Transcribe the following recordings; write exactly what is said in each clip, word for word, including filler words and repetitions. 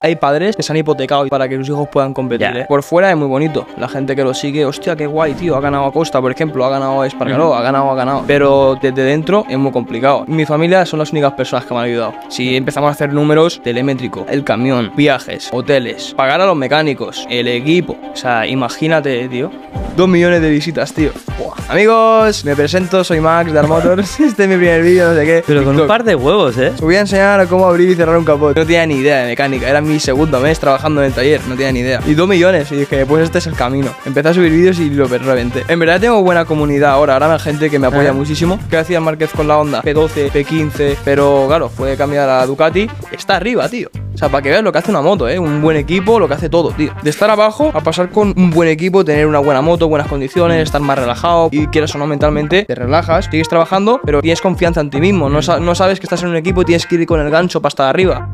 Hay padres que se han hipotecado para que sus hijos puedan competir, Yeah. ¿eh? Por fuera es muy bonito. La gente que lo sigue, hostia, qué guay, tío. Ha ganado Acosta, por ejemplo, ha ganado Espargaró, mm. ha ganado, ha ganado. Pero desde dentro es muy complicado. Mi familia son las únicas personas que me han ayudado. Si empezamos a hacer números, telemétrico, el camión, viajes, hoteles, pagar a los mecánicos, el equipo. O sea, imagínate, tío. Dos millones de visitas, tío. Buah. Amigos, me presento, soy Max de Armotors. Este es mi primer vídeo, no sé qué. Pero con un par de huevos, ¿eh? Os voy a enseñar a cómo abrir y cerrar un capot. No tenía ni idea de mecánica, era mi segundo mes trabajando en el taller, no tenía ni idea. Y dos millones, y dije, pues este es el camino. Empecé a subir vídeos y lo reventé. En verdad tengo buena comunidad ahora, ahora hay gente que me apoya ah. muchísimo. ¿Qué hacía Márquez con la Honda? P doce, P quince, pero claro, fue cambiar a la Ducati. Está arriba, tío. O sea, para que veas lo que hace una moto, ¿eh? Un buen equipo, lo que hace todo, tío. De estar abajo a pasar con un buen equipo, tener una buena moto, buenas condiciones, estar más relajado. Y quieras o no, mentalmente, te relajas, sigues trabajando, pero tienes confianza en ti mismo. No, sa no sabes que estás en un equipo y tienes que ir con el gancho para estar arriba.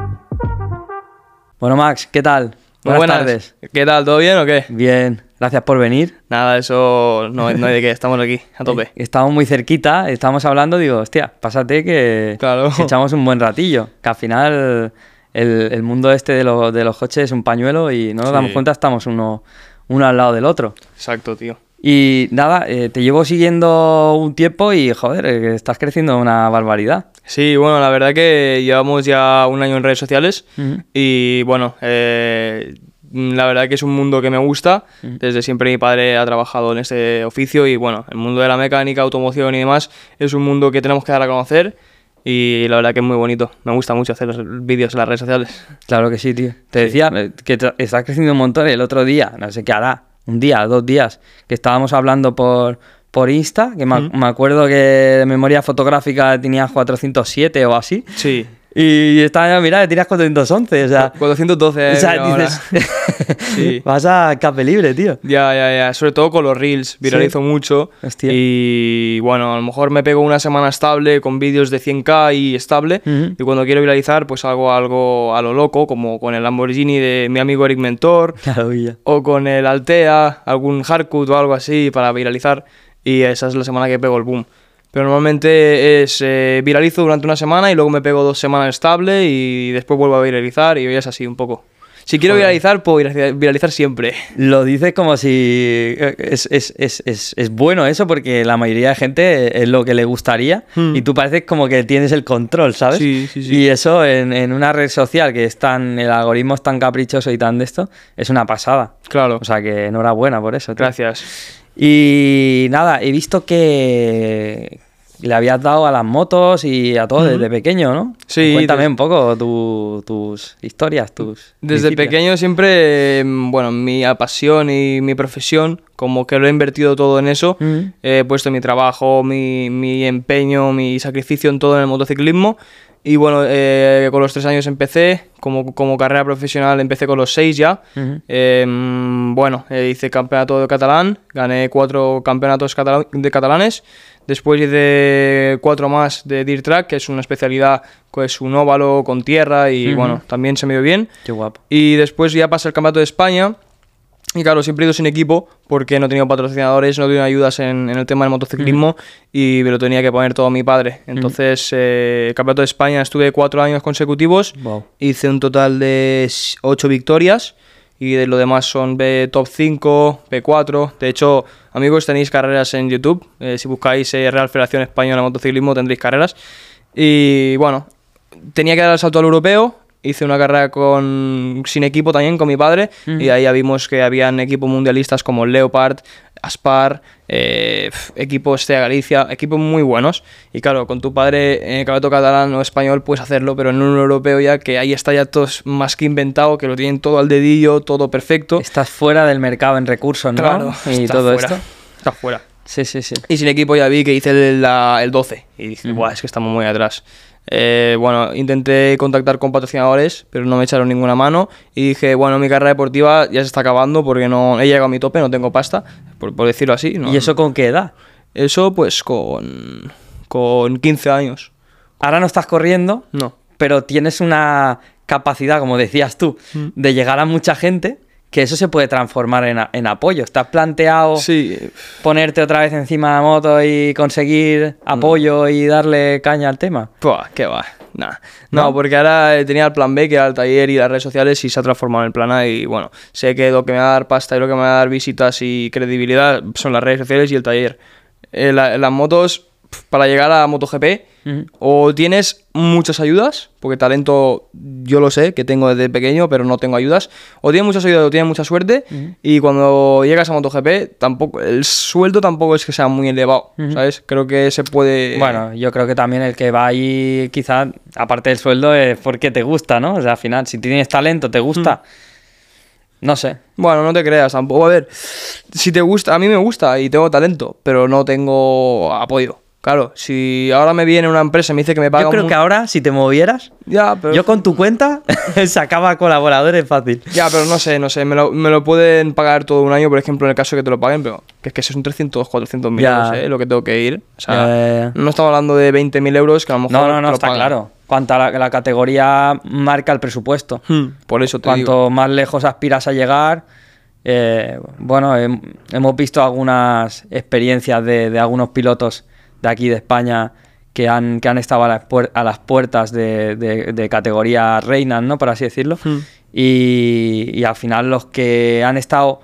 Bueno, Max, ¿qué tal? Buenas, buenas tardes. ¿Qué tal? ¿Todo bien o qué? Bien, gracias por venir. Nada, eso no, no hay de qué, estamos aquí, a tope. Estamos muy cerquita, estamos hablando, digo, hostia, pásate que claro. echamos un buen ratillo. Que al final el, el mundo este de, lo, de los coches es un pañuelo y no nos sí. damos cuenta, estamos uno, uno al lado del otro. Exacto, tío. Y nada, eh, te llevo siguiendo un tiempo y, joder, eh, estás creciendo una barbaridad. Sí, bueno, la verdad que llevamos ya un año en redes sociales uh-huh. y, bueno, eh, la verdad que es un mundo que me gusta. Uh-huh. Desde siempre mi padre ha trabajado en este oficio y, bueno, el mundo de la mecánica, automoción y demás es un mundo que tenemos que dar a conocer. Y la verdad que es muy bonito. Me gusta mucho hacer los vídeos en las redes sociales. Claro que sí, tío. Te sí. decía que estás creciendo un montón. El otro día, no sé qué hará, un día, dos días, que estábamos hablando por, por Insta, que me, mm. me acuerdo que de memoria fotográfica tenías cuatrocientos siete o así. Sí. Y estaba, mira, tenías cuatrocientos once, o sea... cuatrocientos doce, eh, o sea, dices... sí. Vas a cape libre, tío. Ya, ya, ya. Sobre todo con los Reels, viralizo sí. mucho. Hostia. Y, bueno, a lo mejor me pego una semana estable con vídeos de cien K y estable. Uh-huh. Y cuando quiero viralizar, pues hago algo a lo loco, como con el Lamborghini de mi amigo Eric Mentor. Claro, ya. O con el Altea, algún Hardcut o algo así para viralizar. Y esa es la semana que pego el boom. Pero normalmente es eh, viralizo durante una semana y luego me pego dos semanas estable y después vuelvo a viralizar y es así un poco. Si quiero Joder. viralizar, puedo viralizar siempre. Lo dices como si... Es, es, es, es, es bueno eso porque la mayoría de gente es lo que le gustaría hmm. y tú pareces como que tienes el control, ¿sabes? Sí, sí, sí. Y eso en, en una red social que es tan... El algoritmo es tan caprichoso y tan de esto, es una pasada. Claro. O sea que enhorabuena por eso. Tío. Gracias. Y nada, he visto que le habías dado a las motos y a todo uh-huh. desde pequeño, ¿no? Sí. Cuéntame des... un poco tu, tus historias, tus... Desde principios. Pequeño siempre, bueno, mi pasión y mi profesión, como que lo he invertido todo en eso. Uh-huh. He puesto mi trabajo, mi, mi empeño, mi sacrificio en todo en el motociclismo. Y bueno, eh, con los tres años empecé, como, como carrera profesional empecé con los seis ya. Uh-huh. eh, bueno, eh, hice campeonato de catalán, gané cuatro campeonatos catala de catalanes. Después hice cuatro más de Dirt Track, que es una especialidad, que es un óvalo con tierra y uh-huh. bueno, también se me dio bien. Qué guapo. Y después ya pasé el campeonato de España. Y claro, siempre he ido sin equipo porque no he tenido patrocinadores, no he tenido ayudas en, en el tema del motociclismo mm. y me lo tenía que poner todo mi padre. Entonces, mm. eh, el Campeonato de España estuve cuatro años consecutivos, wow. hice un total de ocho victorias y de lo demás son B top cinco, P cuatro. De hecho, amigos, tenéis carreras en YouTube. Eh, si buscáis eh, Real Federación Española de Motociclismo tendréis carreras. Y bueno, tenía que dar el salto al europeo. Hice una carrera con, sin equipo también con mi padre uh-huh. y ahí ya vimos que habían equipos mundialistas como Leopard, Aspar, eh, equipos de Galicia, equipos muy buenos. Y claro, con tu padre en el campeonato catalán o español puedes hacerlo, pero en un europeo ya que ahí está ya todo más que inventado, que lo tienen todo al dedillo, todo perfecto. Estás fuera del mercado en recursos, ¿no? Claro, y todo fuera. esto. Estás fuera. Sí, sí, sí. Y sin equipo ya vi que hice el, la, el doce y dije, uh-huh. buah, es que estamos muy atrás. Eh, bueno, intenté contactar con patrocinadores, pero no me echaron ninguna mano y dije, bueno, mi carrera deportiva ya se está acabando porque no he llegado a mi tope, no tengo pasta, por, por decirlo así. ¿no? ¿Y eso con qué edad? Eso pues con, con quince años. Ahora no estás corriendo, no, pero tienes una capacidad, como decías tú, mm. de llegar a mucha gente que eso se puede transformar en, a, en apoyo. ¿Estás planteado Sí. ponerte otra vez encima de la moto y conseguir apoyo y darle caña al tema? Buah, qué va. Nah. No, ¿No? porque ahora tenía el plan B, que era el taller y las redes sociales, y se ha transformado en el plan A. Y bueno, sé que lo que me va a dar pasta y lo que me va a dar visitas y credibilidad son las redes sociales y el taller. Eh, la- las motos, pf, para llegar a MotoGP, Ujú. o tienes muchas ayudas, porque talento yo lo sé, que tengo desde pequeño, pero no tengo ayudas. O tienes muchas ayudas o tienes mucha suerte, Ujú. y cuando llegas a MotoGP, tampoco, el sueldo tampoco es que sea muy elevado, Ujú. ¿sabes? Creo que se puede... Bueno, yo creo que también el que va ahí, quizás, aparte del sueldo, es porque te gusta, ¿no? O sea, al final, si tienes talento, te gusta. No sé. Bueno, no te creas tampoco. A ver, si te gusta, a mí me gusta y tengo talento, pero no tengo apoyo. Claro, si ahora me viene una empresa y me dice que me paga Yo creo un... que ahora, si te movieras, Ya, pero... yo con tu cuenta sacaba colaboradores fácil. Ya, pero no sé, no sé, me lo, me lo pueden pagar todo un año, por ejemplo, en el caso de que te lo paguen, pero que es que son trescientos, cuatrocientos mil Ya. euros, ¿eh? Lo que tengo que ir. O sea, Ya, ya, ya. no estamos hablando de veinte mil euros que a lo mejor No, no, te no, lo está pagan. claro. Cuanto a la, la categoría marca el presupuesto. Hmm, por eso te Cuanto digo. más lejos aspiras a llegar, eh, bueno, hem- hemos visto algunas experiencias de, de algunos pilotos de aquí de España que han, que han estado a las, puer- a las puertas de, de- de categoría reinas, ¿no? Por así decirlo. Hmm. Y, y al final los que han estado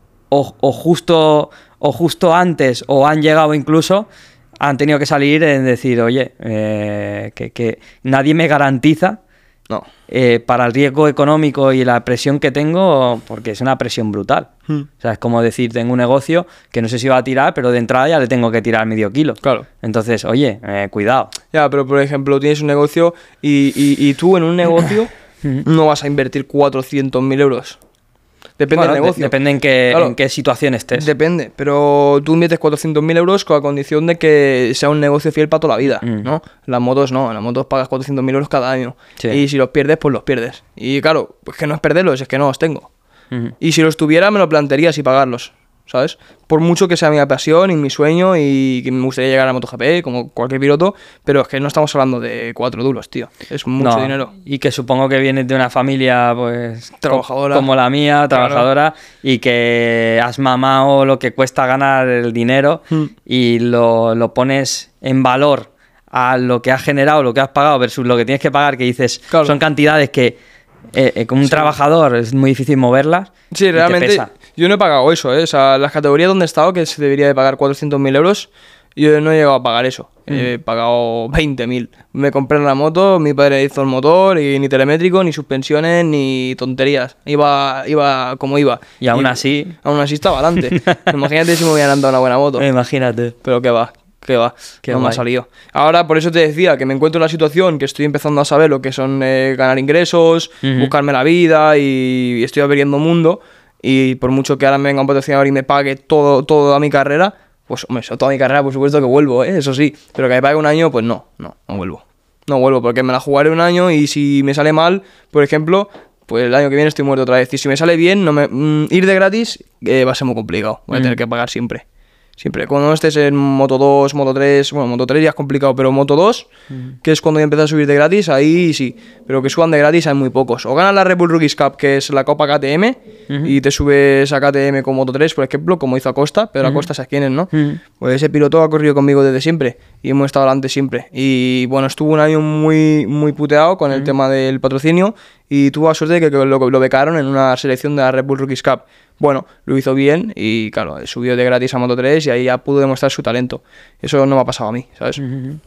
o, o justo, o justo antes o han llegado incluso, han tenido que salir en decir, oye, eh, que, que nadie me garantiza No. eh, para el riesgo económico y la presión que tengo, porque es una presión brutal. Hmm. O sea, es como decir, tengo un negocio que no sé si va a tirar, pero de entrada ya le tengo que tirar medio kilo. Claro. Entonces, oye, eh, cuidado. Ya, pero por ejemplo, tienes un negocio y, y, y tú en un negocio no vas a invertir cuatrocientos mil euros. Depende Bueno, del de- negocio. depende en qué, Claro. en qué situación estés. Depende, pero tú inviertes cuatrocientos mil euros con la condición de que sea un negocio fiel para toda la vida, Mm. ¿no? Las motos no, en las motos pagas cuatrocientos mil euros cada año. Sí. Y si los pierdes, pues los pierdes. Y claro, pues que no es perderlos, es que no los tengo. Ujú. Y si los tuviera, me lo plantearía si pagarlos, ¿sabes? Por mucho que sea mi pasión y mi sueño y que me gustaría llegar a MotoGP, como cualquier piloto, pero es que no estamos hablando de cuatro duros, tío. Es mucho No, dinero. Y que supongo que vienes de una familia, pues, co- Trabajadora. como la mía, Claro. trabajadora, y que has mamado lo que cuesta ganar el dinero Mm. y lo, lo pones en valor a lo que has generado, lo que has pagado versus lo que tienes que pagar, que dices, Claro. son cantidades que eh, eh, como un Sí. trabajador es muy difícil moverlas. y Sí, te realmente pesa. yo no he pagado eso, ¿eh? O sea, las categorías donde he estado, que se debería de pagar cuatrocientos mil euros, yo no he llegado a pagar eso. He pagado veinte mil. Me compré la moto, mi padre hizo el motor, y ni telemétrico, ni suspensiones, ni tonterías. Iba, iba como iba. Y aún así- Aún así estaba adelante. Imagínate si me hubieran dado una buena moto. Imagínate. Pero qué va, qué va, Qué no me ha guay. salido. Ahora, por eso te decía que me encuentro en la situación que estoy empezando a saber lo que son eh, ganar ingresos, Ujú. buscarme la vida y estoy abriendo mundo. Y por mucho que ahora me venga un patrocinador y me pague todo, toda mi carrera, pues hombre, eso, toda mi carrera por supuesto que vuelvo, ¿eh? Eso sí. Pero que me pague un año, pues no, no, no vuelvo. No vuelvo porque me la jugaré un año y si me sale mal, por ejemplo, pues el año que viene estoy muerto otra vez. Y si me sale bien, no me, mm, ir de gratis eh, va a ser muy complicado. Voy a tener que pagar siempre. Siempre. Cuando estés en Moto dos, Moto tres, bueno, Moto tres ya es complicado, pero Moto dos, que es cuando ya empieza a subir de gratis, ahí sí. Pero que suban de gratis hay muy pocos. O ganas la Red Bull Rookies Cup, que es la Copa K T M, y te subes a K T M con Moto tres, por ejemplo, como hizo Acosta, pero Acosta sabes quién es, ¿no? Ujú. Pues ese piloto ha corrido conmigo desde siempre y hemos estado adelante siempre. Y bueno, estuvo un año muy, muy puteado con el tema del patrocinio y tuvo la suerte de que lo, lo becaron en una selección de la Red Bull Rookies Cup. Bueno, lo hizo bien y claro, subió de gratis a Moto tres y ahí ya pudo demostrar su talento. Eso no me ha pasado a mí, ¿sabes?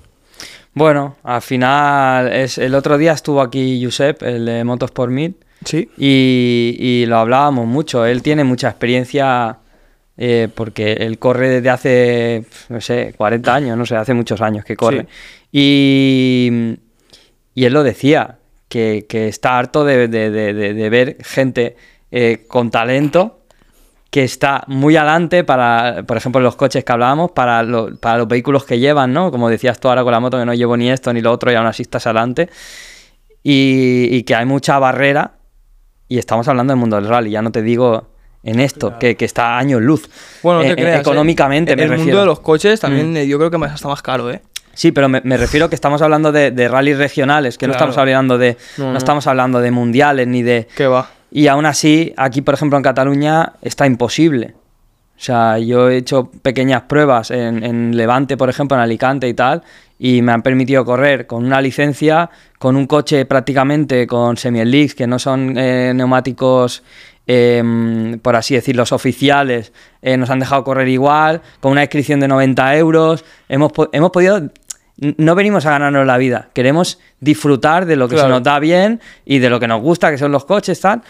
Bueno, al final, es, el otro día estuvo aquí Josep, el de Motorsport Meet, Sí. y, y lo hablábamos mucho. Él tiene mucha experiencia eh, porque él corre desde hace, no sé, cuarenta años, no sé, hace muchos años que corre. Y, y él lo decía, que, que está harto de, de- de- de- de ver gente eh, con talento que está muy adelante para, por ejemplo, los coches que hablábamos, para, lo- para los vehículos que llevan, ¿no? Como decías tú ahora con la moto, que no llevo ni esto ni lo otro y aún así estás adelante. Y, y que hay mucha barrera, y estamos hablando del mundo del rally, ya no te digo en esto, que, que está a años luz. Bueno, no te Eh, eh, creas. ¿eh? Económicamente, me El refiero. mundo de los coches también eh, yo creo que más- está más caro, ¿eh? Sí, pero me, me refiero que estamos hablando de, de rallies regionales, que no Claro. estamos hablando de No, no, no. estamos hablando de mundiales ni de ¿Qué va? Y aún así, aquí, por ejemplo, en Cataluña, está imposible. O sea, yo he hecho pequeñas pruebas en, en Levante, por ejemplo, en Alicante y tal, y me han permitido correr con una licencia, con un coche prácticamente con semi-slicks, que no son eh, neumáticos, eh, por así decirlo, oficiales, eh, nos han dejado correr igual, con una inscripción de noventa euros. Hemos, po- hemos podido... No venimos a ganarnos la vida, queremos disfrutar de lo que Claro. se nos da bien y de lo que nos gusta, que son los coches, tal.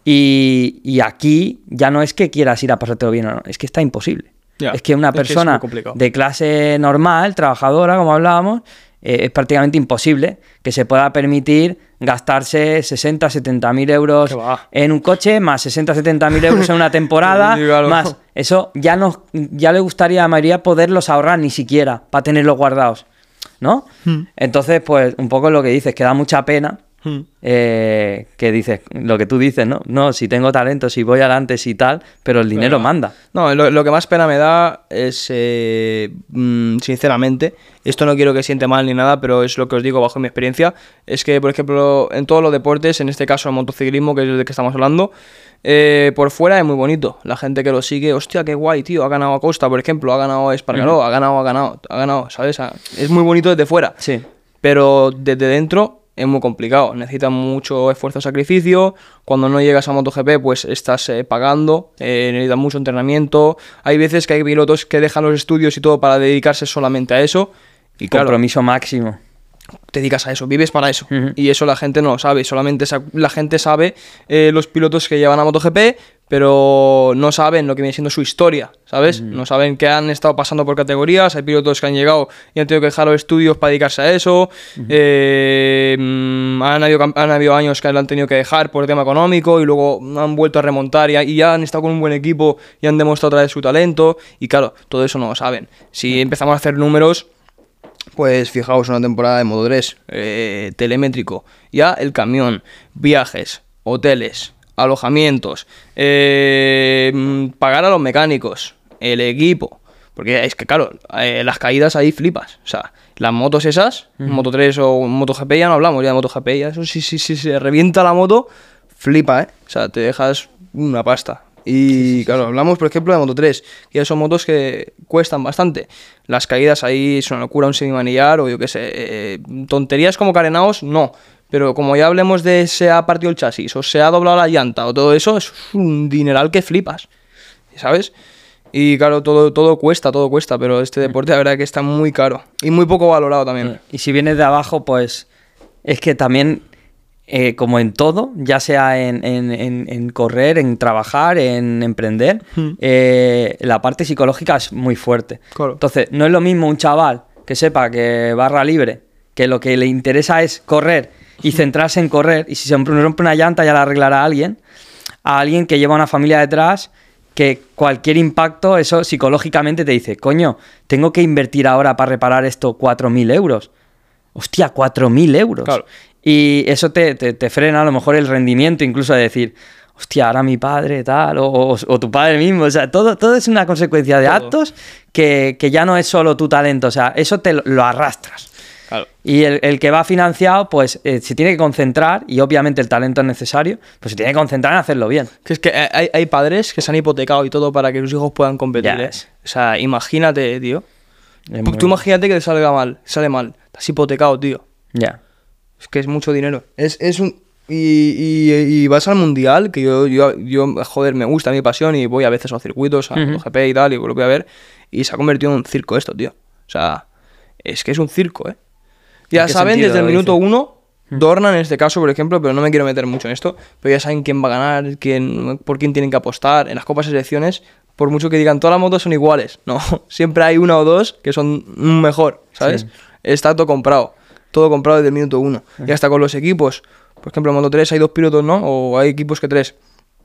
Y, y aquí ya no es que quieras ir a pasártelo bien o no, es que está imposible. Ya, Es que una es que es persona muy complicado. de clase normal, trabajadora, como hablábamos, eh, es prácticamente imposible que se pueda permitir gastarse sesenta, setenta mil euros Que va. en un coche, más sesenta, setenta mil euros en una temporada, Sí, claro. más. Eso ya, nos, ya le gustaría a la mayoría poderlos ahorrar ni siquiera para tenerlos guardados, ¿no? Hmm. Entonces, pues un poco lo que dices, que da mucha pena. Hmm. Eh, que dices, lo que tú dices, ¿no? No, si tengo talento, si voy adelante, si tal, pero el dinero Pero- manda. No, lo, lo que más pena me da es, eh, mm, sinceramente, esto no quiero que siente mal ni nada, pero es lo que os digo bajo mi experiencia, es que, por ejemplo, en todos los deportes, en este caso el motociclismo, que es del que estamos hablando, eh, por fuera es muy bonito. La gente que lo sigue, hostia, qué guay, tío, ha ganado Acosta, por ejemplo, ha ganado Espargaró, ha ganado, ha ganado, ha ganado, ¿sabes? Ha- Es muy bonito desde fuera. Sí. Pero desde dentro es muy complicado, necesita mucho esfuerzo, sacrificio. Cuando no llegas a MotoGP, pues estás eh, pagando, eh, necesitas mucho entrenamiento. Hay veces que hay pilotos que dejan los estudios y todo para dedicarse solamente a eso. Y claro, Compromiso máximo. te dedicas a eso, vives para eso. Ujú. Y eso la gente no lo sabe, solamente sa- la gente sabe eh, los pilotos que llevan a MotoGP, pero no saben lo que viene siendo su historia, ¿sabes? No saben que han estado pasando por categorías, hay pilotos que han llegado y han tenido que dejar los estudios para dedicarse a eso, eh, mm, han, habido, cam- han habido años que lo han tenido que dejar por el tema económico y luego han vuelto a remontar y, y ya han estado con un buen equipo y han demostrado otra vez su talento y claro, todo eso no lo saben. Si empezamos a hacer números... Pues fijaos, una temporada de Moto tres, eh, telemétrico, ya el camión, viajes, hoteles, alojamientos, eh, mm, pagar a los mecánicos, el equipo, porque es que claro, eh, las caídas ahí flipas, o sea, las motos esas, Moto tres o MotoGP ya no hablamos ya de MotoGP, ya eso sí, sí, sí, se revienta la moto, flipa, ¿eh? O sea, te dejas una pasta. Y claro, hablamos por ejemplo de Moto tres, que ya son motos que cuestan bastante. Las caídas ahí es una locura, un semimanillar o yo qué sé, eh, tonterías como carenaos, no. Pero como ya hablemos de se ha partido el chasis o se ha doblado la llanta o todo eso, es un dineral que flipas, ¿sabes? Y claro, todo, todo cuesta, todo cuesta, pero este deporte la verdad que está muy caro y muy poco valorado también. Y si vienes de abajo, pues es que también, eh, como en todo, ya sea en, en- en- en correr, en trabajar, en emprender, Hmm. eh, la parte psicológica es muy fuerte. Claro. Entonces, no es lo mismo un chaval que sepa que barra libre, que lo que le interesa es correr y centrarse en correr, y si se rompe una llanta ya la arreglará alguien, a alguien que lleva una familia detrás, que cualquier impacto, eso psicológicamente te dice, coño, tengo que invertir ahora para reparar esto cuatro mil euros. Hostia, cuatro mil euros. Claro. Y eso te, te, te frena a lo mejor el rendimiento, incluso de decir, hostia, ahora mi padre tal, o, o- o tu padre mismo. O sea, todo, todo es una consecuencia de Todo. actos que, que ya no es solo tu talento, o sea, eso te lo, lo arrastras. Claro. Y el, el que va financiado, pues eh, se tiene que concentrar, y obviamente el talento es necesario, pues se tiene que concentrar en hacerlo bien. Que es que hay, hay padres que se han hipotecado y todo para que sus hijos puedan competir. Ya ¿eh? ves. O sea, imagínate, tío. Es Tú muy- tú imagínate que te salga mal, sale mal. Estás hipotecado, tío. Ya. Es que es mucho dinero. Es, es un... Y, y- y vas al mundial, que yo, yo, yo, joder, me gusta mi pasión y voy a veces a los circuitos, a Ujú. MotoGP y tal, y lo voy a ver. Y se ha convertido en un circo esto, tío. O sea, es que es un circo, ¿eh? Ya ¿En qué saben sentido desde el lo minuto dices? uno, Dorna en este caso, por ejemplo, pero no me quiero meter mucho en esto, pero ya saben quién va a ganar, quién, por quién tienen que apostar. En las copas y selecciones, por mucho que digan todas las motos son iguales, no, siempre hay una o dos que son un mejor, ¿sabes? Sí. Está todo comprado, todo comprado desde el minuto uno. Y hasta con los equipos, por ejemplo, en Moto tres hay dos pilotos, ¿no? O hay equipos que tres.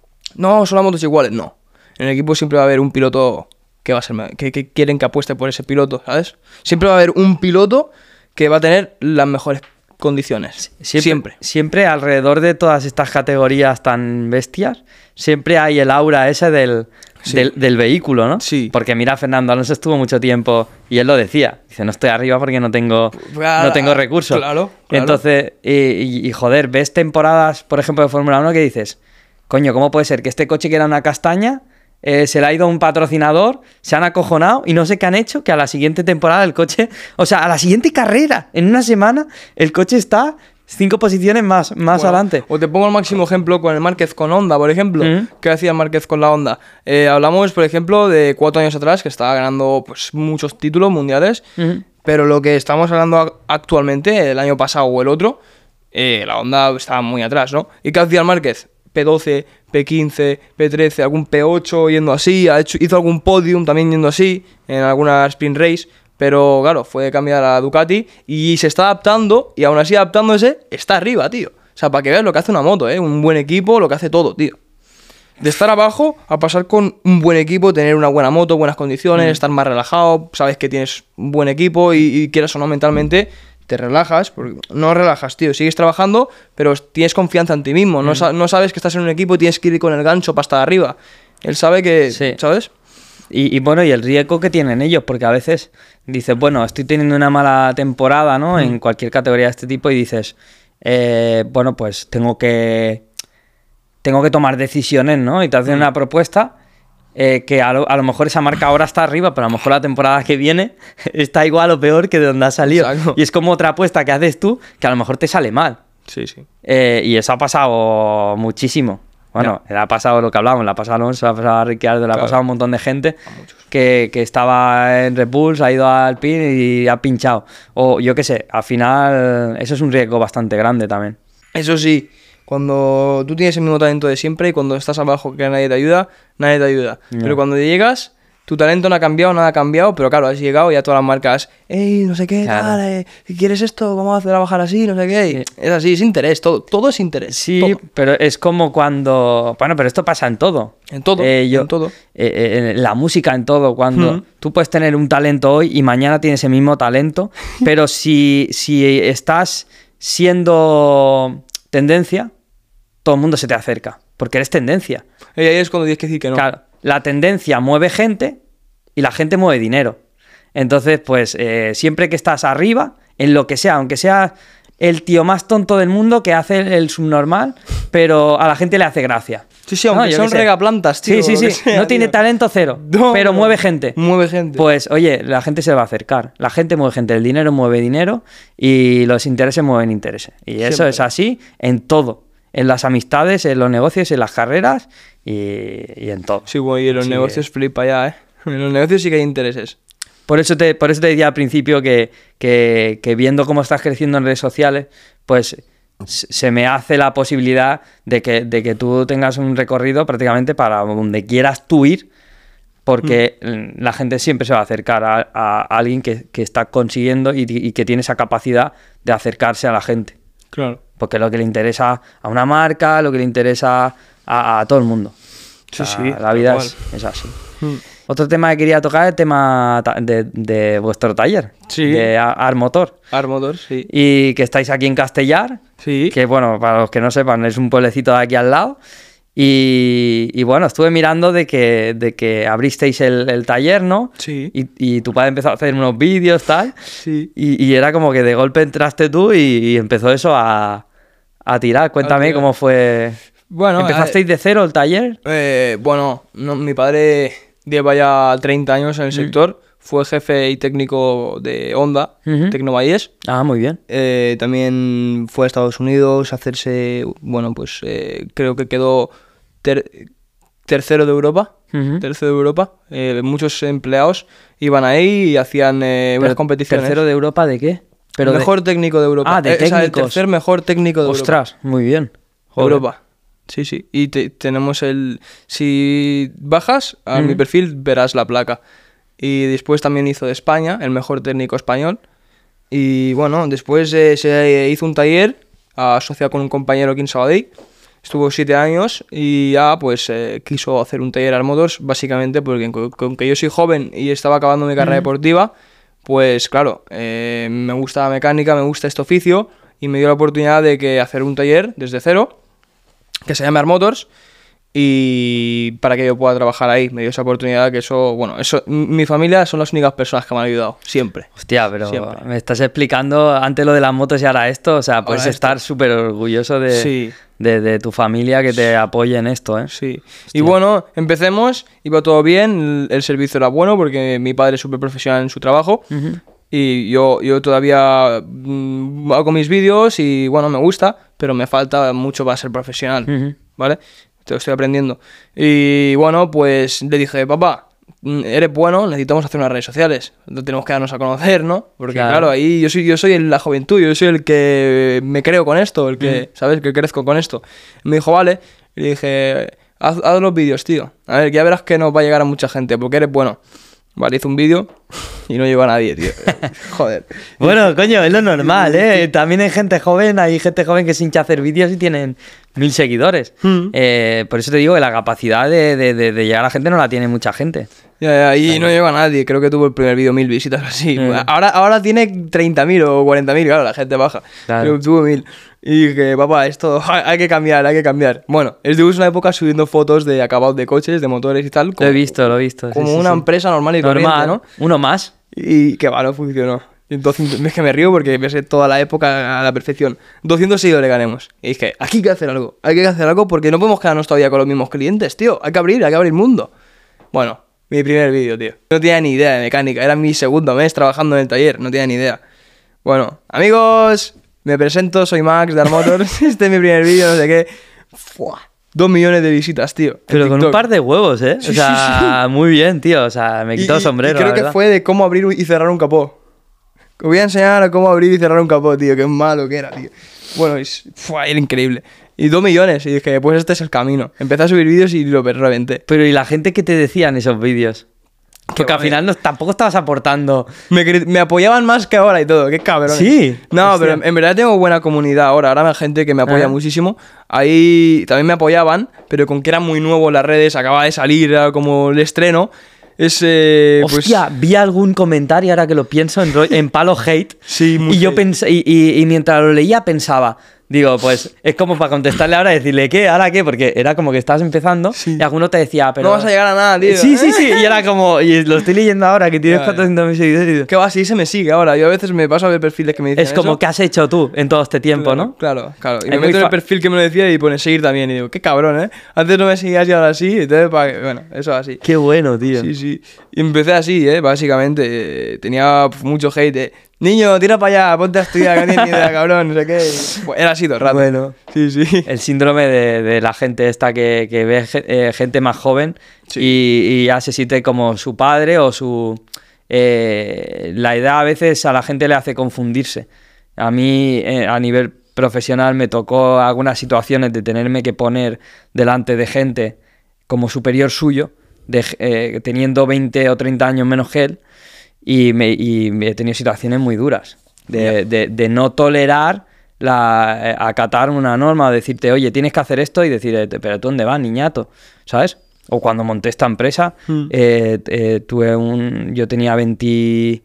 No, son las motos iguales, no. En el equipo siempre va a haber un piloto que va a ser ma- que, que quieren que apueste por ese piloto, ¿sabes? Siempre va a haber un piloto que va a tener las mejores condiciones. Siempre, Siempre. siempre alrededor de todas estas categorías tan bestias, siempre hay el aura ese del, Sí. del, del vehículo, ¿no? Sí. Porque mira, Fernando Alonso estuvo mucho tiempo y él lo decía. Dice, no estoy arriba porque no tengo, Claro, no tengo recursos. claro, claro. Entonces, y, y- y, joder, ves temporadas, por ejemplo, de Fórmula uno que dices, coño, ¿cómo puede ser que este coche que era una castaña eh, se le ha ido a un patrocinador, se han acojonado y no sé qué han hecho, que a la siguiente temporada el coche, o sea, a la siguiente carrera, en una semana, el coche está cinco posiciones más, más Bueno, adelante. O te pongo el máximo ejemplo con el Márquez con Honda, por ejemplo. Mm. ¿Qué hacía el Márquez con la Honda? Eh, hablamos, por ejemplo, de cuatro años atrás, que estaba ganando pues muchos títulos mundiales, Ujú. pero lo que estamos hablando a- actualmente, el año pasado o el otro, eh, la Honda estaba muy atrás, ¿no? ¿Y qué hacía el Márquez? P doce, P quince, P trece, algún P ocho yendo así, ha hecho, hizo algún podium también yendo así, en alguna sprint race, pero claro, fue cambiar a Ducati y se está adaptando, y aún así adaptándose, está arriba, tío. O sea, para que veas lo que hace una moto, ¿eh? Un buen equipo, lo que hace todo, tío. De estar abajo a pasar con un buen equipo, tener una buena moto, buenas condiciones, Mm. estar más relajado, sabes que tienes un buen equipo y, y quieras o no mentalmente, te relajas, porque no relajas, tío, sigues trabajando, pero tienes confianza en ti mismo, no, sa- no sabes que estás en un equipo y tienes que ir con el gancho para estar arriba. Él sabe que, Sí. ¿sabes? Y, y bueno, y el riesgo que tienen ellos, porque a veces dices, bueno, estoy teniendo una mala temporada, ¿no? En cualquier categoría de este tipo y dices, eh, bueno, pues tengo que tengo que tomar decisiones, ¿no? Y te hacen una propuesta eh, que a lo, a lo mejor esa marca ahora está arriba, pero a lo mejor la temporada que viene está igual o peor que de donde ha salido. Exacto. Y es como otra apuesta que haces tú que a lo mejor te sale mal. Sí, sí. Eh, y eso ha pasado muchísimo. Bueno, le ha pasado lo que hablábamos, le ha pasado a Alonso, le ha pasado a Ricciardo, le ha Claro. pasado a un montón de gente que, que estaba en Red Bull, se ha ido al Alpine y ha pinchado. O yo qué sé, al final eso es un riesgo bastante grande también. Eso sí, cuando tú tienes el mismo talento de siempre y cuando estás abajo que nadie te ayuda, nadie te ayuda. Ya. Pero cuando llegas, tu talento no ha cambiado, nada ha cambiado, pero claro, has llegado y ya todas las marcas, ey, no sé qué, Claro. tal, eh, si quieres esto, vamos a trabajar así, no sé qué. Y es así, es interés, todo, todo es interés. Sí, todo. pero es como cuando... Bueno, pero esto pasa en todo. En todo, Eh, yo- en todo. eh, eh, en la música, en todo. Cuando Ujú. tú puedes tener un talento hoy y mañana tienes el mismo talento, pero si, si estás siendo tendencia, todo el mundo se te acerca, porque eres tendencia. Y ahí es cuando tienes que decir que no. Claro, la tendencia mueve gente y la gente mueve dinero. Entonces, pues eh, siempre que estás arriba, en lo que sea, aunque sea el tío más tonto del mundo que hace el, el subnormal, pero a la gente le hace gracia. Sí, sí, aunque yo son qué sé. regaplantas, tío. Sí, sí, lo que sí. sea, no tiene tío. talento cero, No, pero no. mueve gente. Mueve gente. Pues, oye, la gente se va a acercar. La gente mueve gente. El dinero mueve dinero y los intereses mueven intereses. Y eso Siempre. es así en todo. En las amistades, en los negocios, en las carreras y, y en todo. Sí, bueno, y en los Sí, negocios flipa ya, ¿eh? En los negocios sí que hay intereses. Por eso te, por eso te decía al principio que, que, que viendo cómo estás creciendo en redes sociales, pues s- se me hace la posibilidad de que, de que tú tengas un recorrido prácticamente para donde quieras tú ir, porque mm, la gente siempre se va a acercar a, a alguien que, que está consiguiendo y, y que tiene esa capacidad de acercarse a la gente. Claro. Porque es lo que le interesa a una marca, lo que le interesa a, a todo el mundo. Sí, O sea, sí, La tal vida cual. es, es así. Mm. Otro tema que quería tocar es el tema ta- de, de vuestro taller, Sí. de A- Armotor. Armotor, sí. Y que estáis aquí en Castellar, Sí. que bueno, para los que no sepan, es un pueblecito de aquí al lado. Y, y bueno, estuve mirando de que, de que abristeis el, el taller, ¿no? Sí. Y, y tu padre empezó a hacer unos vídeos, tal. Sí. Y, y era como que de golpe entraste tú y, y empezó eso a, a tirar. Cuéntame tirar. cómo fue. Bueno, ¿Empezasteis de cero el taller? Eh, bueno, no, mi padre lleva ya treinta años en el sector, fue jefe y técnico de Honda, Ujú. Tecnovalles. Ah, muy bien. Eh, también fue a Estados Unidos a hacerse, bueno, pues eh, creo que quedó ter- tercero de Europa. Ujú. Tercero de Europa. Eh, muchos empleados iban ahí y hacían eh, unas Pero, competiciones. ¿Tercero de Europa de qué? Pero el de- mejor técnico de Europa. Ah, de Eh, o sea, el técnicos. tercer mejor técnico de Europa. Ostras, muy bien. De Joder. Europa. Sí, sí. Y te- tenemos el... Si bajas a mi Ujú. perfil verás la placa. Y después también hizo de España, el mejor técnico español. Y bueno, después eh, se hizo un taller asociado con un compañero aquí en Sabadell. Estuvo siete años y ya pues eh, quiso hacer un taller Armotors, básicamente porque con, con que yo soy joven y estaba acabando mi carrera Ujú. deportiva, pues claro, eh, me gusta la mecánica, me gusta este oficio y me dio la oportunidad de que hacer un taller desde cero que se llama Armotors y para que yo pueda trabajar ahí. Me dio esa oportunidad que eso, bueno, eso, m- mi familia son las únicas personas que me han ayudado, siempre. Hostia, pero Siempre. me estás explicando antes lo de las motos y ahora esto, o sea, puedes Ahora esto. estar súper orgulloso de, Sí. de, de tu familia que te apoye en esto, ¿eh? Sí. Hostia. Y bueno, empecemos, iba todo bien, el, el servicio era bueno porque mi padre es súper profesional en su trabajo. Uh-huh. Y yo, yo todavía mmm, hago mis vídeos y bueno, me gusta, pero me falta mucho para ser profesional, uh-huh. ¿vale? Te lo estoy aprendiendo. Y bueno, pues le dije, papá, eres bueno, necesitamos hacer unas redes sociales. Tenemos que darnos a conocer, ¿no? Porque claro, claro ahí yo soy, yo soy la juventud, yo soy el que me creo con esto, el que, mm. ¿sabes? Que crezco con esto. Y me dijo, vale. Y le dije, haz, haz los vídeos, tío. A ver, ya verás que nos va a llegar a mucha gente, porque eres bueno. Vale, hice un vídeo y no llegó a nadie, tío. Joder. Bueno, coño, es lo normal, ¿eh? También hay gente joven, hay gente joven que se hincha a hacer vídeos y tienen mil seguidores. Mm. Eh, por eso te digo que la capacidad de, de, de, de llegar a la gente no la tiene mucha gente. Ya, ya, y claro. No llegó a nadie. Creo que tuvo el primer vídeo mil visitas así. Mm. Ahora, ahora tiene treinta mil o cuarenta mil, claro, la gente baja. Claro. Pero tuvo mil. Y dije, papá, esto hay que cambiar, hay que cambiar. Bueno, estuve una época subiendo fotos de acabados de coches, de motores y tal. Como, lo he visto, lo he visto. Como sí, una sí, empresa normal y normal, corriente, ¿no? Uno más. Y que va, no funcionó. Entonces, es que me río porque me sé toda la época a la perfección. doscientos seguidores ganemos. Y dije, aquí hay que hacer algo. Hay que hacer algo porque no podemos quedarnos todavía con los mismos clientes, tío. Hay que abrir, hay que abrir mundo. Bueno, mi primer vídeo, tío. No tenía ni idea de mecánica. Era mi segundo mes trabajando en el taller. No tenía ni idea. Bueno, amigos, me presento. Soy Max de Armotors. Este es mi primer vídeo, no sé qué. Fua. Dos millones de visitas, tío. Pero con un par de huevos, ¿eh? Sí, o sea, sí, sí. Muy bien, tío. O sea, me quitó el sombrero, y creo la que verdad. Fue de cómo abrir y cerrar un capó. Os voy a enseñar a cómo abrir y cerrar un capó, tío. Qué malo que era, tío. Bueno, es, fue, era increíble. Y dos millones. Y dije, pues este es el camino. Empecé a subir vídeos y lo reventé. Pero ¿y la gente qué te decía en esos vídeos? Porque al final no, tampoco estabas aportando. Me, me apoyaban más que ahora y todo. Qué cabrón. Sí. No, hostia. Pero en verdad tengo buena comunidad ahora. Ahora hay gente que me apoya ah. muchísimo. Ahí también me apoyaban, pero con que era muy nuevo en las redes, acababa de salir, era como el estreno. Es, eh, Hostia, pues... vi algún comentario ahora que lo pienso en, en palo hate. Sí, muy y yo hate. pensé, y, y, y mientras lo leía pensaba, digo, pues es como para contestarle ahora y decirle, ¿qué? ¿Ahora qué? Porque era como que estabas empezando sí. y alguno te decía, pero... No vas a llegar a nada, tío. Sí, sí, sí. Y era como, y lo estoy leyendo ahora, que tienes cuatrocientos mil seguidores. ¿Qué va? Así se me sigue ahora. Yo a veces me paso a ver perfiles que me dicen Es como, eso. ¿qué has hecho tú en todo este tiempo, claro, no? Claro, claro. Y es me meto en el perfil que me lo decía y pone seguir también. Y digo, qué cabrón, ¿eh? Antes no me seguías y ahora sí. Entonces, para... bueno, eso así. Qué bueno, tío. Sí, sí. Y empecé así, ¿eh? Básicamente. Eh, tenía mucho hate, ¿eh? Niño, tira para allá, ponte a estudiar, que no tienes ni idea, cabrón, no sé qué. Pues era así todo el rato. Bueno, sí, sí. El síndrome de, de la gente esta que, que ve eh, gente más joven sí. y, y ya se siente como su padre o su... Eh, la edad a veces a la gente le hace confundirse. A mí, eh, a nivel profesional, me tocó algunas situaciones de tenerme que poner delante de gente como superior suyo, de, eh, teniendo veinte o treinta años menos que él. Y, me, y he tenido situaciones muy duras de, yeah. de, de no tolerar la, acatar una norma, decirte, oye, tienes que hacer esto y decir, pero ¿tú dónde vas, niñato? ¿Sabes? O cuando monté esta empresa, mm. eh, eh, tuve un, yo tenía veinte,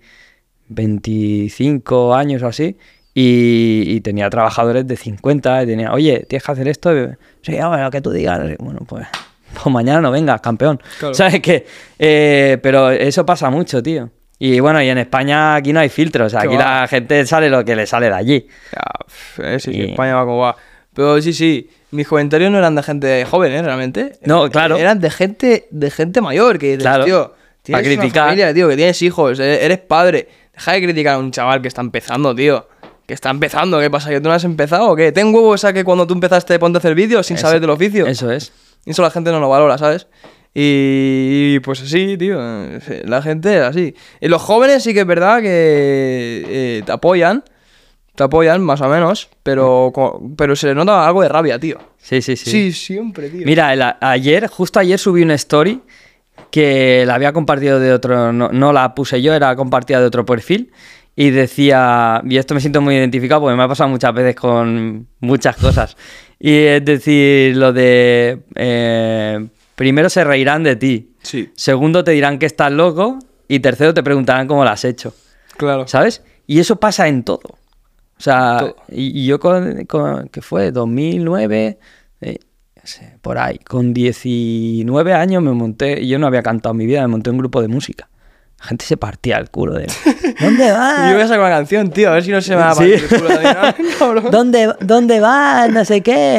veinticinco años o así y, y tenía trabajadores de cincuenta y tenía, oye, tienes que hacer esto. Y, sí, ahora que tú digas, bueno, pues, pues mañana no vengas, campeón. Claro. ¿Sabes qué? Eh, pero eso pasa mucho, tío. Y bueno, y en España aquí no hay filtros, aquí va? La gente sale lo que le sale de allí. Ya, eh, sí, y... sí, España va como va. Pero sí, sí, mis comentarios no eran de gente joven, ¿eh? Realmente. No, claro. Eran de gente, de gente mayor, que dices, claro. tío, tienes criticar. Una familia, tío, que tienes hijos, eres padre. Deja de criticar a un chaval que está empezando, tío. Que está empezando, ¿qué pasa? ¿Que tú no has empezado o qué? Ten huevos a que cuando tú empezaste ponte a hacer vídeos sin eso, saber del oficio. Eso es. Y eso la gente no lo valora, ¿sabes? Y pues así, tío, la gente es así. Y los jóvenes sí que es verdad que eh, te apoyan, te apoyan más o menos, pero, pero se les nota algo de rabia, tío. Sí, sí, sí. Sí, siempre, tío. Mira, el, ayer, justo ayer subí una story que la había compartido de otro, no, no la puse yo, era compartida de otro perfil. Y decía, y esto me siento muy identificado porque me ha pasado muchas veces con muchas cosas. Y es decir, lo de... Eh, primero se reirán de ti. Sí. Segundo te dirán que estás loco. Y tercero te preguntarán cómo lo has hecho. Claro. ¿Sabes? Y eso pasa en todo. O sea, todo. Y, y yo con, con... ¿Qué fue? dos mil nueve... Eh, no sé, por ahí. Con diecinueve años me monté... Y yo no había cantado en mi vida. Me monté un grupo de música. La gente se partía el culo de... ¿Dónde vas? Yo voy a sacar una canción, tío. A ver si no se me va a partir ¿Sí? el culo también. ¿No? ¿Dónde, ¿Dónde vas? No sé qué...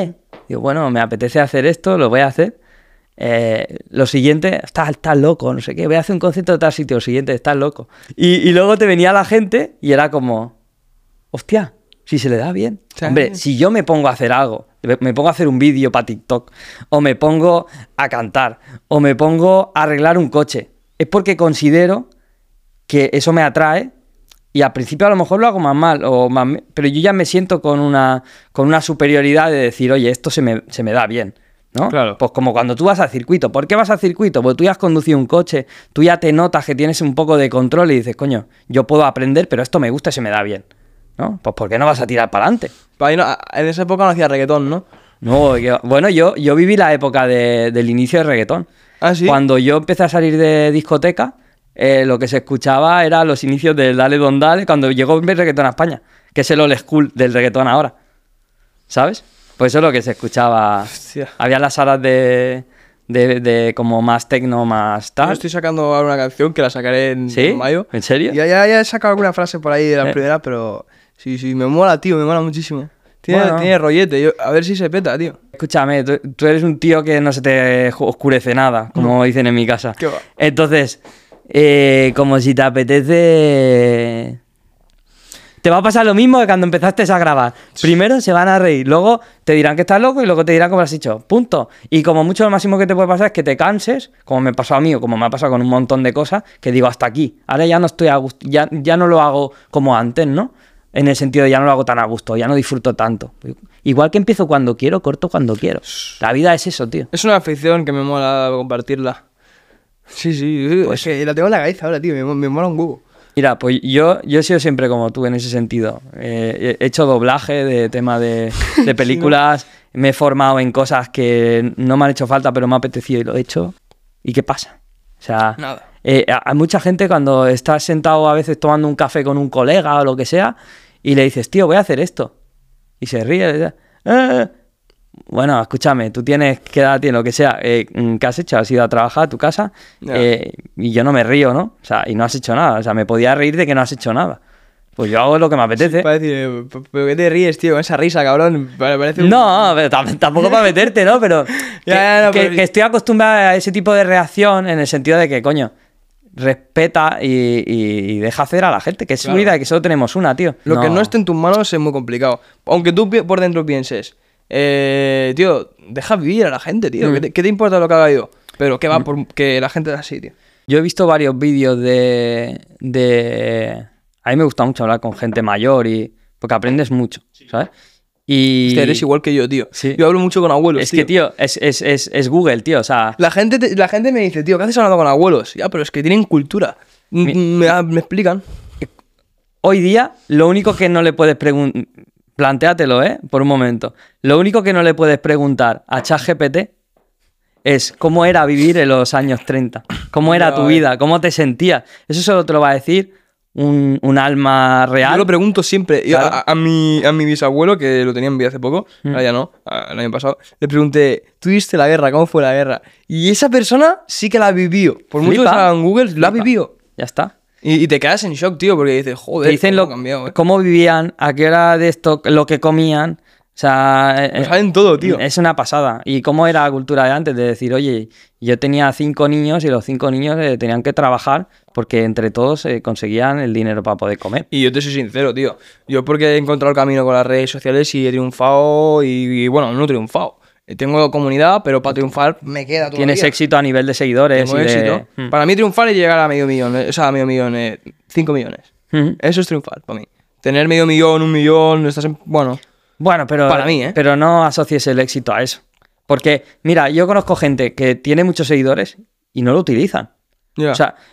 Digo, bueno, me apetece hacer esto, lo voy a hacer. Eh, lo siguiente, estás, estás loco, no sé qué, voy a hacer un concierto de tal sitio, lo siguiente, estás loco. Y, y luego te venía la gente y era como, hostia, si se le da bien. Sí. Hombre, si yo me pongo a hacer algo, me pongo a hacer un vídeo para TikTok, o me pongo a cantar, o me pongo a arreglar un coche, es porque considero que eso me atrae. Y al principio a lo mejor lo hago más mal, o más, pero yo ya me siento con una, con una superioridad de decir, oye, esto se me, se me da bien, ¿no? Claro. Pues como cuando tú vas al circuito. ¿Por qué vas al circuito? Porque tú ya has conducido un coche, tú ya te notas que tienes un poco de control y dices, coño, yo puedo aprender, pero esto me gusta y se me da bien, ¿no? Pues ¿por qué no vas a tirar para adelante? No, en esa época no hacía reggaetón, ¿no? No, yo, bueno, yo, yo viví la época de, del inicio del reggaetón. ¿Ah, sí? Cuando yo empecé a salir de discoteca, Eh, lo que se escuchaba era los inicios del Dale Don Dale cuando llegó el reggaetón a España, que es el old school del reggaetón ahora, ¿sabes? Pues eso es lo que se escuchaba. Hostia. Había las salas de, de, de como más tecno, más tal. Yo estoy sacando ahora una canción que la sacaré en, ¿Sí? en mayo. ¿En serio? Ya, ya, ya he sacado alguna frase por ahí de la ¿Eh? primera, pero sí, sí, me mola, tío, me mola muchísimo. Tiene, Bueno. tiene rollete, yo, a ver si se peta, tío. Escúchame, tú, tú eres un tío que no se te oscurece nada, como No. dicen en mi casa. ¿Qué va? Entonces, eh, como si te apetece... Te va a pasar lo mismo que cuando empezaste a grabar. Primero se van a reír, luego te dirán que estás loco y luego te dirán cómo lo has hecho. Punto. Y como mucho lo máximo que te puede pasar es que te canses, como me pasó a mí o como me ha pasado con un montón de cosas, que digo hasta aquí. Ahora ya no estoy a gusto, ya, ya no lo hago como antes, ¿no? En el sentido de ya no lo hago tan a gusto, ya no disfruto tanto. Igual que empiezo cuando quiero, corto cuando quiero. La vida es eso, tío. Es una afición que me mola compartirla. Sí, sí, Pues- es que la tengo en la cabeza ahora, tío, me, me mola un huevo. Mira, pues yo, yo he sido siempre como tú en ese sentido. Eh, he hecho doblaje de tema de, de películas, me he formado en cosas que no me han hecho falta, pero me ha apetecido y lo he hecho. ¿Y qué pasa? O sea, Nada. eh, hay mucha gente cuando estás sentado a veces tomando un café con un colega o lo que sea y le dices, tío, voy a hacer esto. Y se ríe. Y dice, "Eh". Bueno, escúchame, tú tienes, ¿qué edad tienes? Lo que sea, eh, ¿qué has hecho? ¿Has ido a trabajar a tu casa? Ya. Eh, y yo no me río, ¿no? O sea, y no has hecho nada. O sea, me podía reír de que no has hecho nada. Pues yo hago lo que me apetece. Para decir, eh, ¿pero qué te ríes, tío? Con esa risa, cabrón. Me parece un- No, pero tam- tampoco para meterte, ¿no? Pero, que, Ya, ya, no, que- pero- que estoy acostumbrado a ese tipo de reacción en el sentido de que, coño, respeta y, y- y deja hacer a la gente, que es Claro. su vida y que solo tenemos una, tío. Lo que no esté en tus manos es muy complicado. Aunque tú pi- por dentro pienses, eh, tío, deja vivir a la gente, tío. Mm. ¿Qué, te, qué te importa lo que haga yo? Pero que va por que la gente es así, tío. Yo he visto varios vídeos de, de... A mí me gusta mucho hablar con gente mayor y... Porque aprendes mucho, ¿sabes? Y... Hostia, eres igual que yo, tío. Sí. Yo hablo mucho con abuelos, Es que, tío, es, es, es, es Google, tío, o sea... La gente, te- la gente me dice, tío, ¿qué haces hablando con abuelos? Ya, pero es que tienen cultura. M- Mi- Me, me explican. Hoy día, lo único que no le puedes preguntar... Plantéatelo, ¿eh? Por un momento. Lo único que no le puedes preguntar a ChatGPT es cómo era vivir en los años treinta. Cómo era Ya, tu eh. vida, cómo te sentías. Eso solo te lo va a decir un, un alma real. Yo lo pregunto siempre. Yo Claro. a, a mi, a mi bisabuelo, que lo tenía en vida hace poco, Mm. ahora ya no, a- el año pasado, le pregunté, ¿tú viste la guerra? ¿Cómo fue la guerra? Y esa persona sí que la vivió. Por mucho que Flipa. salga en Google, la Flipa. vivió. Ya está. Y, y te quedas en shock, tío, porque dices, joder, Te dicen cómo lo, ha cambiado, eh. cómo vivían, a qué hora de esto, lo que comían. O sea, Lo eh, saben todo, tío. es una pasada. Y cómo era la cultura de antes, de decir, oye, yo tenía cinco niños y los cinco niños eh, tenían que trabajar porque entre todos eh, conseguían el dinero para poder comer. Y yo te soy sincero, tío. Yo porque he encontrado el camino con las redes sociales y he triunfado y, y, bueno, no he triunfado. Eh, Tengo comunidad, pero para triunfar me queda todo. Tienes éxito a nivel de seguidores. Tengo y de- éxito. Mm. Para mí triunfar es llegar a medio millón, eh, o sea, a medio millón, eh, cinco millones. Mm. Eso es triunfar para mí. Tener medio millón, un millón, estás en... Bueno, Bueno, pero, Para mí, ¿eh? pero no asocies el éxito a eso. Porque, mira, yo conozco gente que tiene muchos seguidores y no lo utilizan. ya. O sea,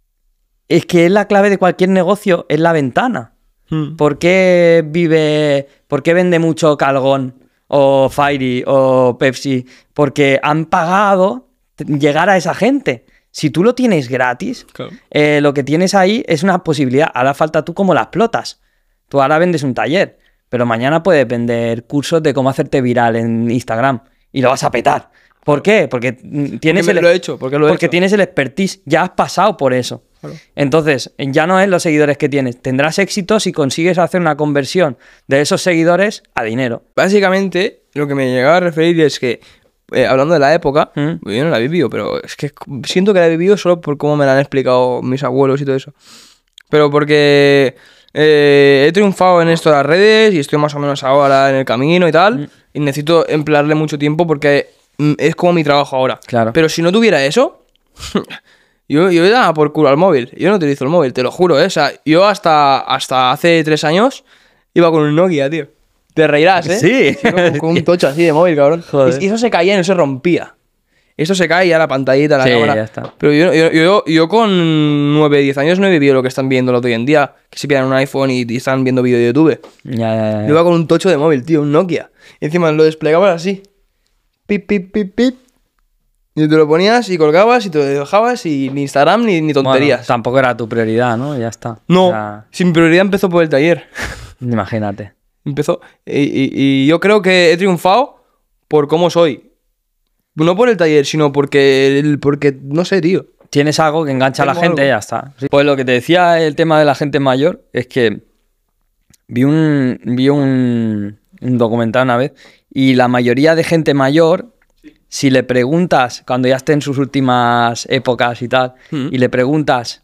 es que es la clave de cualquier negocio, es la ventana. Mm. ¿Por qué vive, por qué vende mucho Calgón o Fairy o Pepsi? Porque han pagado t- llegar a esa gente. Si tú lo tienes gratis, Claro. eh, lo que tienes ahí es una posibilidad. Ahora falta tú cómo la explotas. Tú ahora vendes un taller, pero mañana puedes vender cursos de cómo hacerte viral en Instagram y lo vas a petar. ¿Por qué? Porque mm, tienes Porque me el, lo he hecho, porque lo he porque hecho. tienes el expertise, ya has pasado por eso. Claro. Entonces, ya no es los seguidores que tienes. Tendrás éxito si consigues hacer una conversión de esos seguidores a dinero. Básicamente, lo que me llegaba a referir es que, eh, hablando de la época, ¿Mm? yo no la he vivido, pero es que siento que la he vivido solo por cómo me la han explicado mis abuelos y todo eso. Pero porque eh, he triunfado en esto de las redes y estoy más o menos ahora en el camino y tal, Mm. y necesito emplearle mucho tiempo porque mm, es como mi trabajo ahora. Claro. Pero si no tuviera eso, yo, yo le daba por culo al móvil. Yo no utilizo el móvil, te lo juro, ¿eh? O sea, yo hasta, hasta hace tres años iba con un Nokia, tío. Te reirás, ¿eh? Sí. Con, con un tocho así de móvil, cabrón. Joder. Y, y eso se caía y no se rompía. Esto se cae ya la pantallita, la Sí, cámara. ya está. Pero yo, yo, yo, yo con nueve, diez años no he vivido lo que están viendo los de hoy en día. Que se pillan un iPhone y, y están viendo vídeo de YouTube. Ya, ya, ya. Yo iba con un tocho de móvil, tío, un Nokia. Y encima lo desplegabas así. Pip, pip, pip, pip. Y te lo ponías y colgabas y te lo dejabas y ni Instagram ni, ni tonterías. Bueno, tampoco era tu prioridad, ¿no? Ya está. No, O sea, sin prioridad empezó por el taller. imagínate. Empezó. Y, y- y yo creo que he triunfado por cómo soy. No por el taller, sino porque, el, porque no sé, tío. Tienes algo que engancha a la Tengo gente y algo. ya está. Sí. Pues lo que te decía el tema de la gente mayor es que vi un, vi un, un documental una vez y la mayoría de gente mayor, si le preguntas, cuando ya esté en sus últimas épocas y tal, Mm. y le preguntas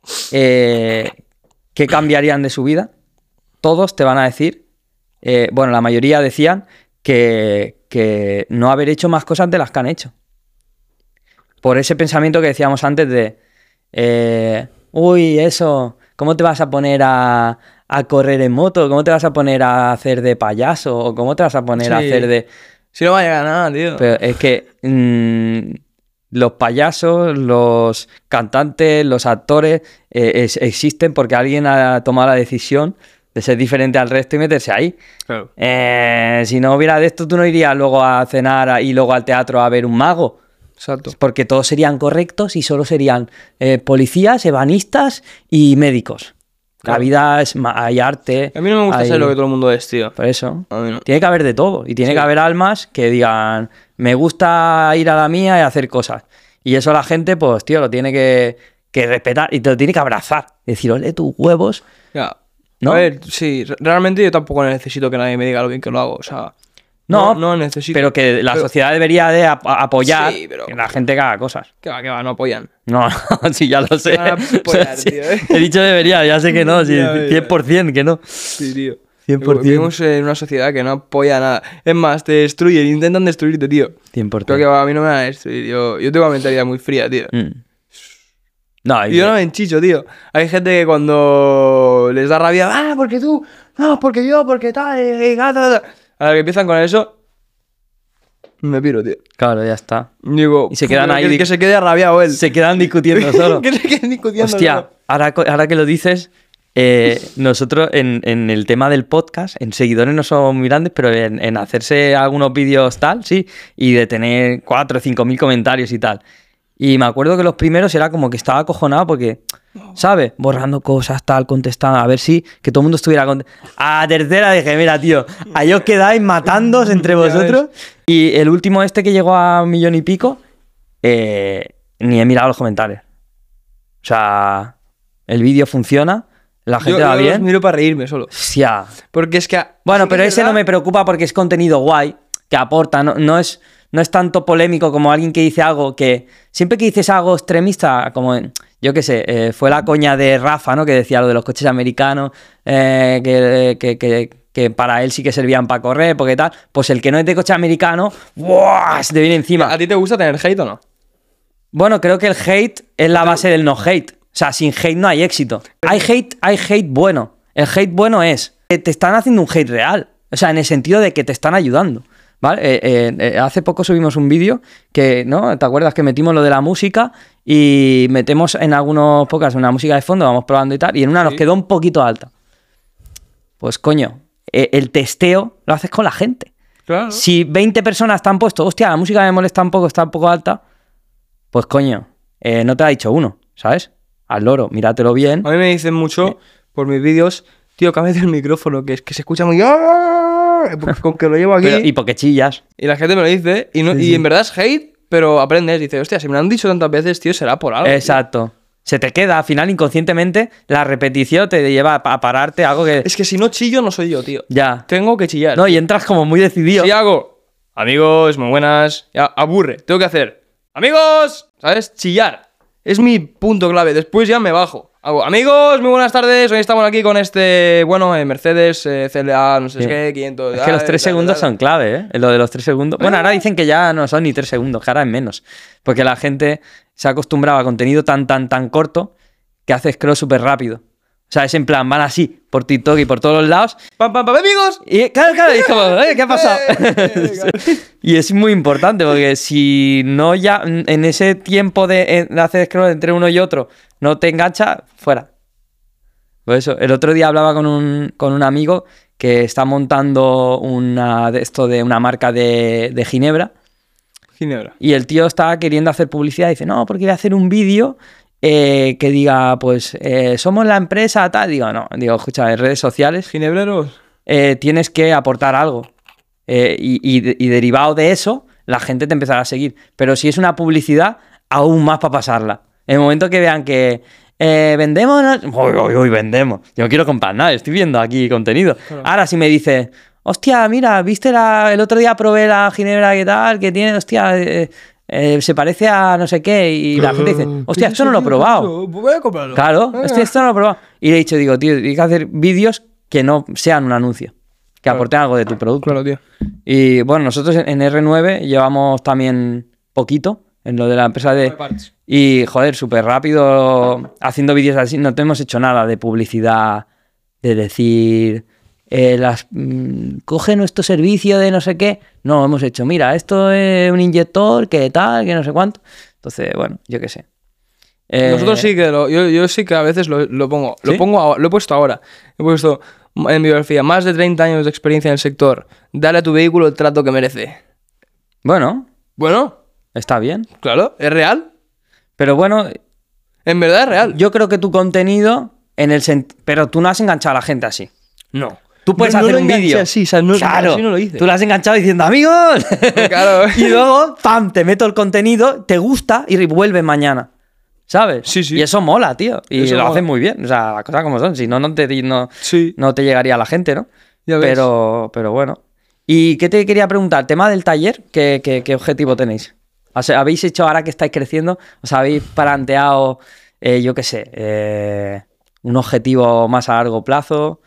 eh, qué cambiarían de su vida, todos te van a decir, eh, bueno, la mayoría decían que, que no haber hecho más cosas de las que han hecho. Por ese pensamiento que decíamos antes de, eh, uy, eso, ¿cómo te vas a poner a, a correr en moto? ¿Cómo te vas a poner a hacer de payaso? ¿O cómo te vas a poner a Sí. hacer de...? Si no va a llegar a nada, tío. Pero es que mm, los payasos, los cantantes, los actores eh, es- existen porque alguien ha tomado la decisión de ser diferente al resto y meterse ahí. Claro. Eh, si no hubiera de esto, tú no irías luego a cenar a- y luego al teatro a ver un mago. Exacto. Porque todos serían correctos y solo serían eh, policías, ebanistas y médicos. La Claro. vida es... ma- hay arte. A mí no me gusta hay- ser lo que todo el mundo es, tío. Por eso. A mí no. Tiene que haber de todo. Y tiene Sí. que haber almas que digan, me gusta ir a la mía y hacer cosas. Y eso la gente, pues, tío, lo tiene que, que respetar y te lo tiene que abrazar. Decir, ole, tus huevos. Ya. ¿No? A ver, sí, re- realmente yo tampoco necesito que nadie me diga lo bien que lo hago. O sea, No, no, no necesito. Pero que la Pero- sociedad debería de ap- apoyar Sí, pero- que la gente que haga cosas. Que va, que va, no apoyan. No, sí, ya lo sé. van a apoyar, Sí, tío, ¿eh? He dicho debería, ya sé que no, sí, Ya, ya. cien por ciento que no. Sí, tío. cien por ciento. Vivimos en una sociedad que no apoya nada. Es más, te destruyen, intentan destruirte, tío. cien por Creo ciento. que va, a mí no me van a destruir. Yo, yo tengo una mentalidad muy fría, tío. Mm. No, Y yo no me enchicho, tío. Hay gente que cuando les da rabia, ah, porque tú, no, porque yo, porque tal, y, y, tal, tal, tal". A la que empiezan con eso, me piro, tío. claro, ya está. Digo, Y se quedan "Fu, ahí Que, di- que se quede arrabiado él. Se quedan discutiendo solo. que se queden discutiendo. Hostia, solo. ahora, co- ahora que lo dices, eh, nosotros en, en el tema del podcast, en seguidores no somos muy grandes, pero en, en hacerse algunos vídeos tal, sí, y de tener cuatro o cinco mil comentarios y tal. Y me acuerdo que los primeros era como que estaba acojonado porque, ¿sabes? Borrando cosas, tal, contestando, a ver si que todo el mundo estuviera contestando. A la tercera dije, mira, tío, ahí os quedáis matándoos entre Ya ves. vosotros. Y el último este que llegó a un millón y pico, eh, ni he mirado los comentarios. O sea, el vídeo funciona, la gente Yo, va yo los bien. miro para reírme solo. Hostia. Porque es que. Bueno, sí que pero es ese verdad. no me preocupa porque es contenido guay, que aporta, no, no es, no es tanto polémico como alguien que dice algo que... Siempre que dices algo extremista, como, en- yo qué sé, eh, fue la coña de Rafa, ¿no? Que decía lo de los coches americanos, eh, que, que, que, que para él sí que servían para correr, porque tal. Pues el que no es de coche americano, ¡buah! Se te viene encima. ¿A ti te gusta tener hate o no? Bueno, creo que el hate es la base del no hate. O sea, sin hate no hay éxito. Hay hate, hay hate bueno. El hate bueno es que te están haciendo un hate real. O sea, en el sentido de que te están ayudando. ¿Vale? Eh, eh, eh, hace poco subimos un vídeo que, ¿no? ¿Te acuerdas que metimos lo de la música? Y metemos en algunos podcasts una música de fondo, vamos probando y tal, y en una nos Sí. quedó un poquito alta. Pues coño, eh, el testeo lo haces con la gente. Claro. Si veinte personas te han puesto, hostia, la música me molesta un poco, está un poco alta, pues coño, eh, no te ha dicho uno, ¿sabes? Al loro, míratelo bien. A mí me dicen mucho por mis vídeos, tío, cámbiate el micrófono, que es que se escucha muy. Porque con que lo llevo aquí. Pero, y porque chillas. Y la gente me lo dice, y, no, Sí, y sí. en verdad es hate, pero aprendes. Dice, hostia, si me lo han dicho tantas veces, tío, será por algo. tío". Exacto. Se te queda, al final, inconscientemente, la repetición te lleva a pararte, algo que... Es que si no chillo, no soy yo, tío. Ya. Tengo que chillar. No, y entras como muy decidido. Si hago, amigos, muy buenas, ya, aburre, tengo que hacer, amigos, ¿sabes? Chillar. Es mi punto clave. Después ya me bajo. Hago, amigos, muy buenas tardes. Hoy estamos aquí con este, bueno, eh, Mercedes, eh, C L A, no sé Sí. qué, quinientos. Es que los tres tal, segundos tal, tal. son clave, ¿eh? Lo de los tres segundos. Bueno, ahora dicen que ya no son ni tres segundos, que ahora es menos. Porque la gente se ha acostumbrado a contenido tan, tan, tan corto que hace scroll súper rápido. O sea, es en plan, van así, por TikTok y por todos los lados. Pam, pam, pam, amigos. Y claro, claro, y es como, "Eh, ¿qué ha pasado?" Eh, Y es muy importante, porque si no ya, en ese tiempo de, de hacer scroll entre uno y otro, no te engancha, fuera. Por eso, el otro día hablaba con un, con un amigo que está montando una de esto de una marca de, de Ginebra. Ginebra. Y el tío estaba queriendo hacer publicidad y dice, no, porque voy a hacer un vídeo eh, que diga, pues, eh, somos la empresa tal. Digo, no, digo, escucha, en redes sociales Ginebreros. eh, tienes que aportar algo. Eh, y, y, y derivado de eso, la gente te empezará a seguir. Pero si es una publicidad, aún más para pasarla. En el momento que vean que eh, vendemos... no- Uy, uy, uy, vendemos. Yo no quiero comprar nada, estoy viendo aquí contenido. Claro. Ahora si me dices, hostia, mira, ¿viste la, el otro día probé la ginebra que tal? Que tiene, hostia, eh, eh, se parece a no sé qué. Y la gente dice, hostia, esto no lo he probado. Voy a comprarlo. Claro, Venga. hostia, esto no lo he probado. Y le he dicho, digo, tío, tienes que hacer vídeos que no sean un anuncio. Que Claro. aporten algo de tu producto. Claro, tío. Y bueno, nosotros en en R nueve llevamos también poquito en lo de la empresa de... Y joder, súper rápido haciendo vídeos así. No te hemos hecho nada de publicidad, de decir, eh, las mm, coge nuestro servicio de no sé qué. No, hemos hecho, mira, esto es un inyector, que tal, que no sé cuánto. Entonces, bueno, yo qué sé. Eh, Nosotros sí que lo, yo, yo sí que a veces lo, lo pongo. Lo ¿Sí? pongo ahora- lo he puesto ahora. He puesto en mi biografía más de treinta años de experiencia en el sector. Dale a tu vehículo el trato que merece. Bueno, Bueno, está bien. claro, es real. Pero bueno, En verdad es real. yo creo que tu contenido, en el sent- pero tú no has enganchado a la gente así. No. Tú puedes Yo no hacer lo un enganché vídeo. así, o sea, no- claro, así no lo hice. tú lo has enganchado diciendo, amigos. Claro. Y luego, pam, te meto el contenido, te gusta y vuelve mañana. ¿Sabes? Sí, sí. Y eso mola, tío. Y Eso lo mola. hacen muy bien. O sea, las cosas como son. Si no, no te, no, Sí. no te llegaría a la gente, ¿no? Ya ves. Pero, pero bueno. ¿Y qué te quería preguntar? Tema del taller, ¿qué, qué, qué objetivo tenéis? O sea, ¿habéis hecho, ahora que estáis creciendo, os habéis planteado, eh, yo qué sé, eh, un objetivo más a largo plazo?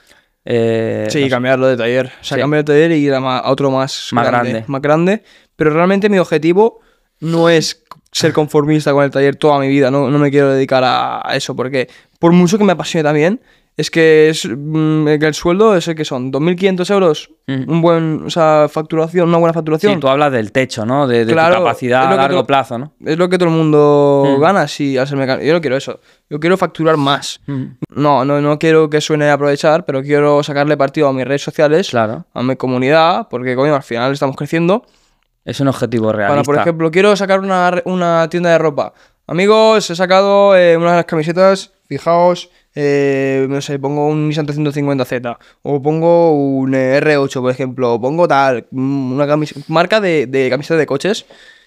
Eh, Sí, no sé. cambiarlo de taller. O sea, Sí. cambiar de taller y ir a, ma- a otro más, Más grande. Más grande. Pero realmente mi objetivo no es ser conformista con el taller toda mi vida. No, no me quiero dedicar a, a eso. Porque por mucho que me apasione también, es que, es, mm, que el sueldo es el que son dos mil quinientos euros. Ujú. Un buen, o sea, facturación, una buena facturación. Sí, tú hablas del techo, ¿no? De, de Claro, tu capacidad es lo a que largo todo- plazo, ¿no? Es lo que todo el mundo Mm. gana si al ser mecánico. Yo no quiero eso. Yo quiero facturar más. Mm. No, no, no quiero que suene a aprovechar, pero quiero sacarle partido a mis redes sociales, Claro. a mi comunidad, porque coño, al final estamos creciendo. Es un objetivo realista. Para, por ejemplo, quiero sacar una, re- una tienda de ropa. Amigos, he sacado eh, unas camisetas, fijaos, eh, no sé, pongo un Nissan trescientos cincuenta Z, o pongo un eh, R ocho, por ejemplo, o pongo tal, mm, una camis- marca de, de camisetas de coches,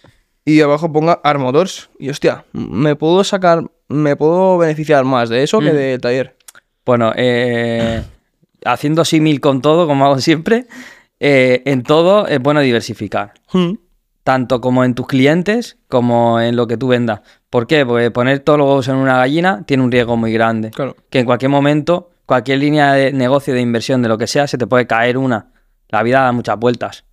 y abajo ponga Armotors. Y hostia, me puedo sacar, me puedo beneficiar más de eso que Mm. del taller. Bueno, eh, haciendo símil con todo, como hago siempre, eh, en todo es bueno diversificar. Tanto como en tus clientes como en lo que tú vendas. ¿Por qué? Porque poner todos los huevos en una gallina tiene un riesgo muy grande. Claro. Que en cualquier momento, cualquier línea de negocio, de inversión, de lo que sea, se te puede caer una. La vida da muchas vueltas.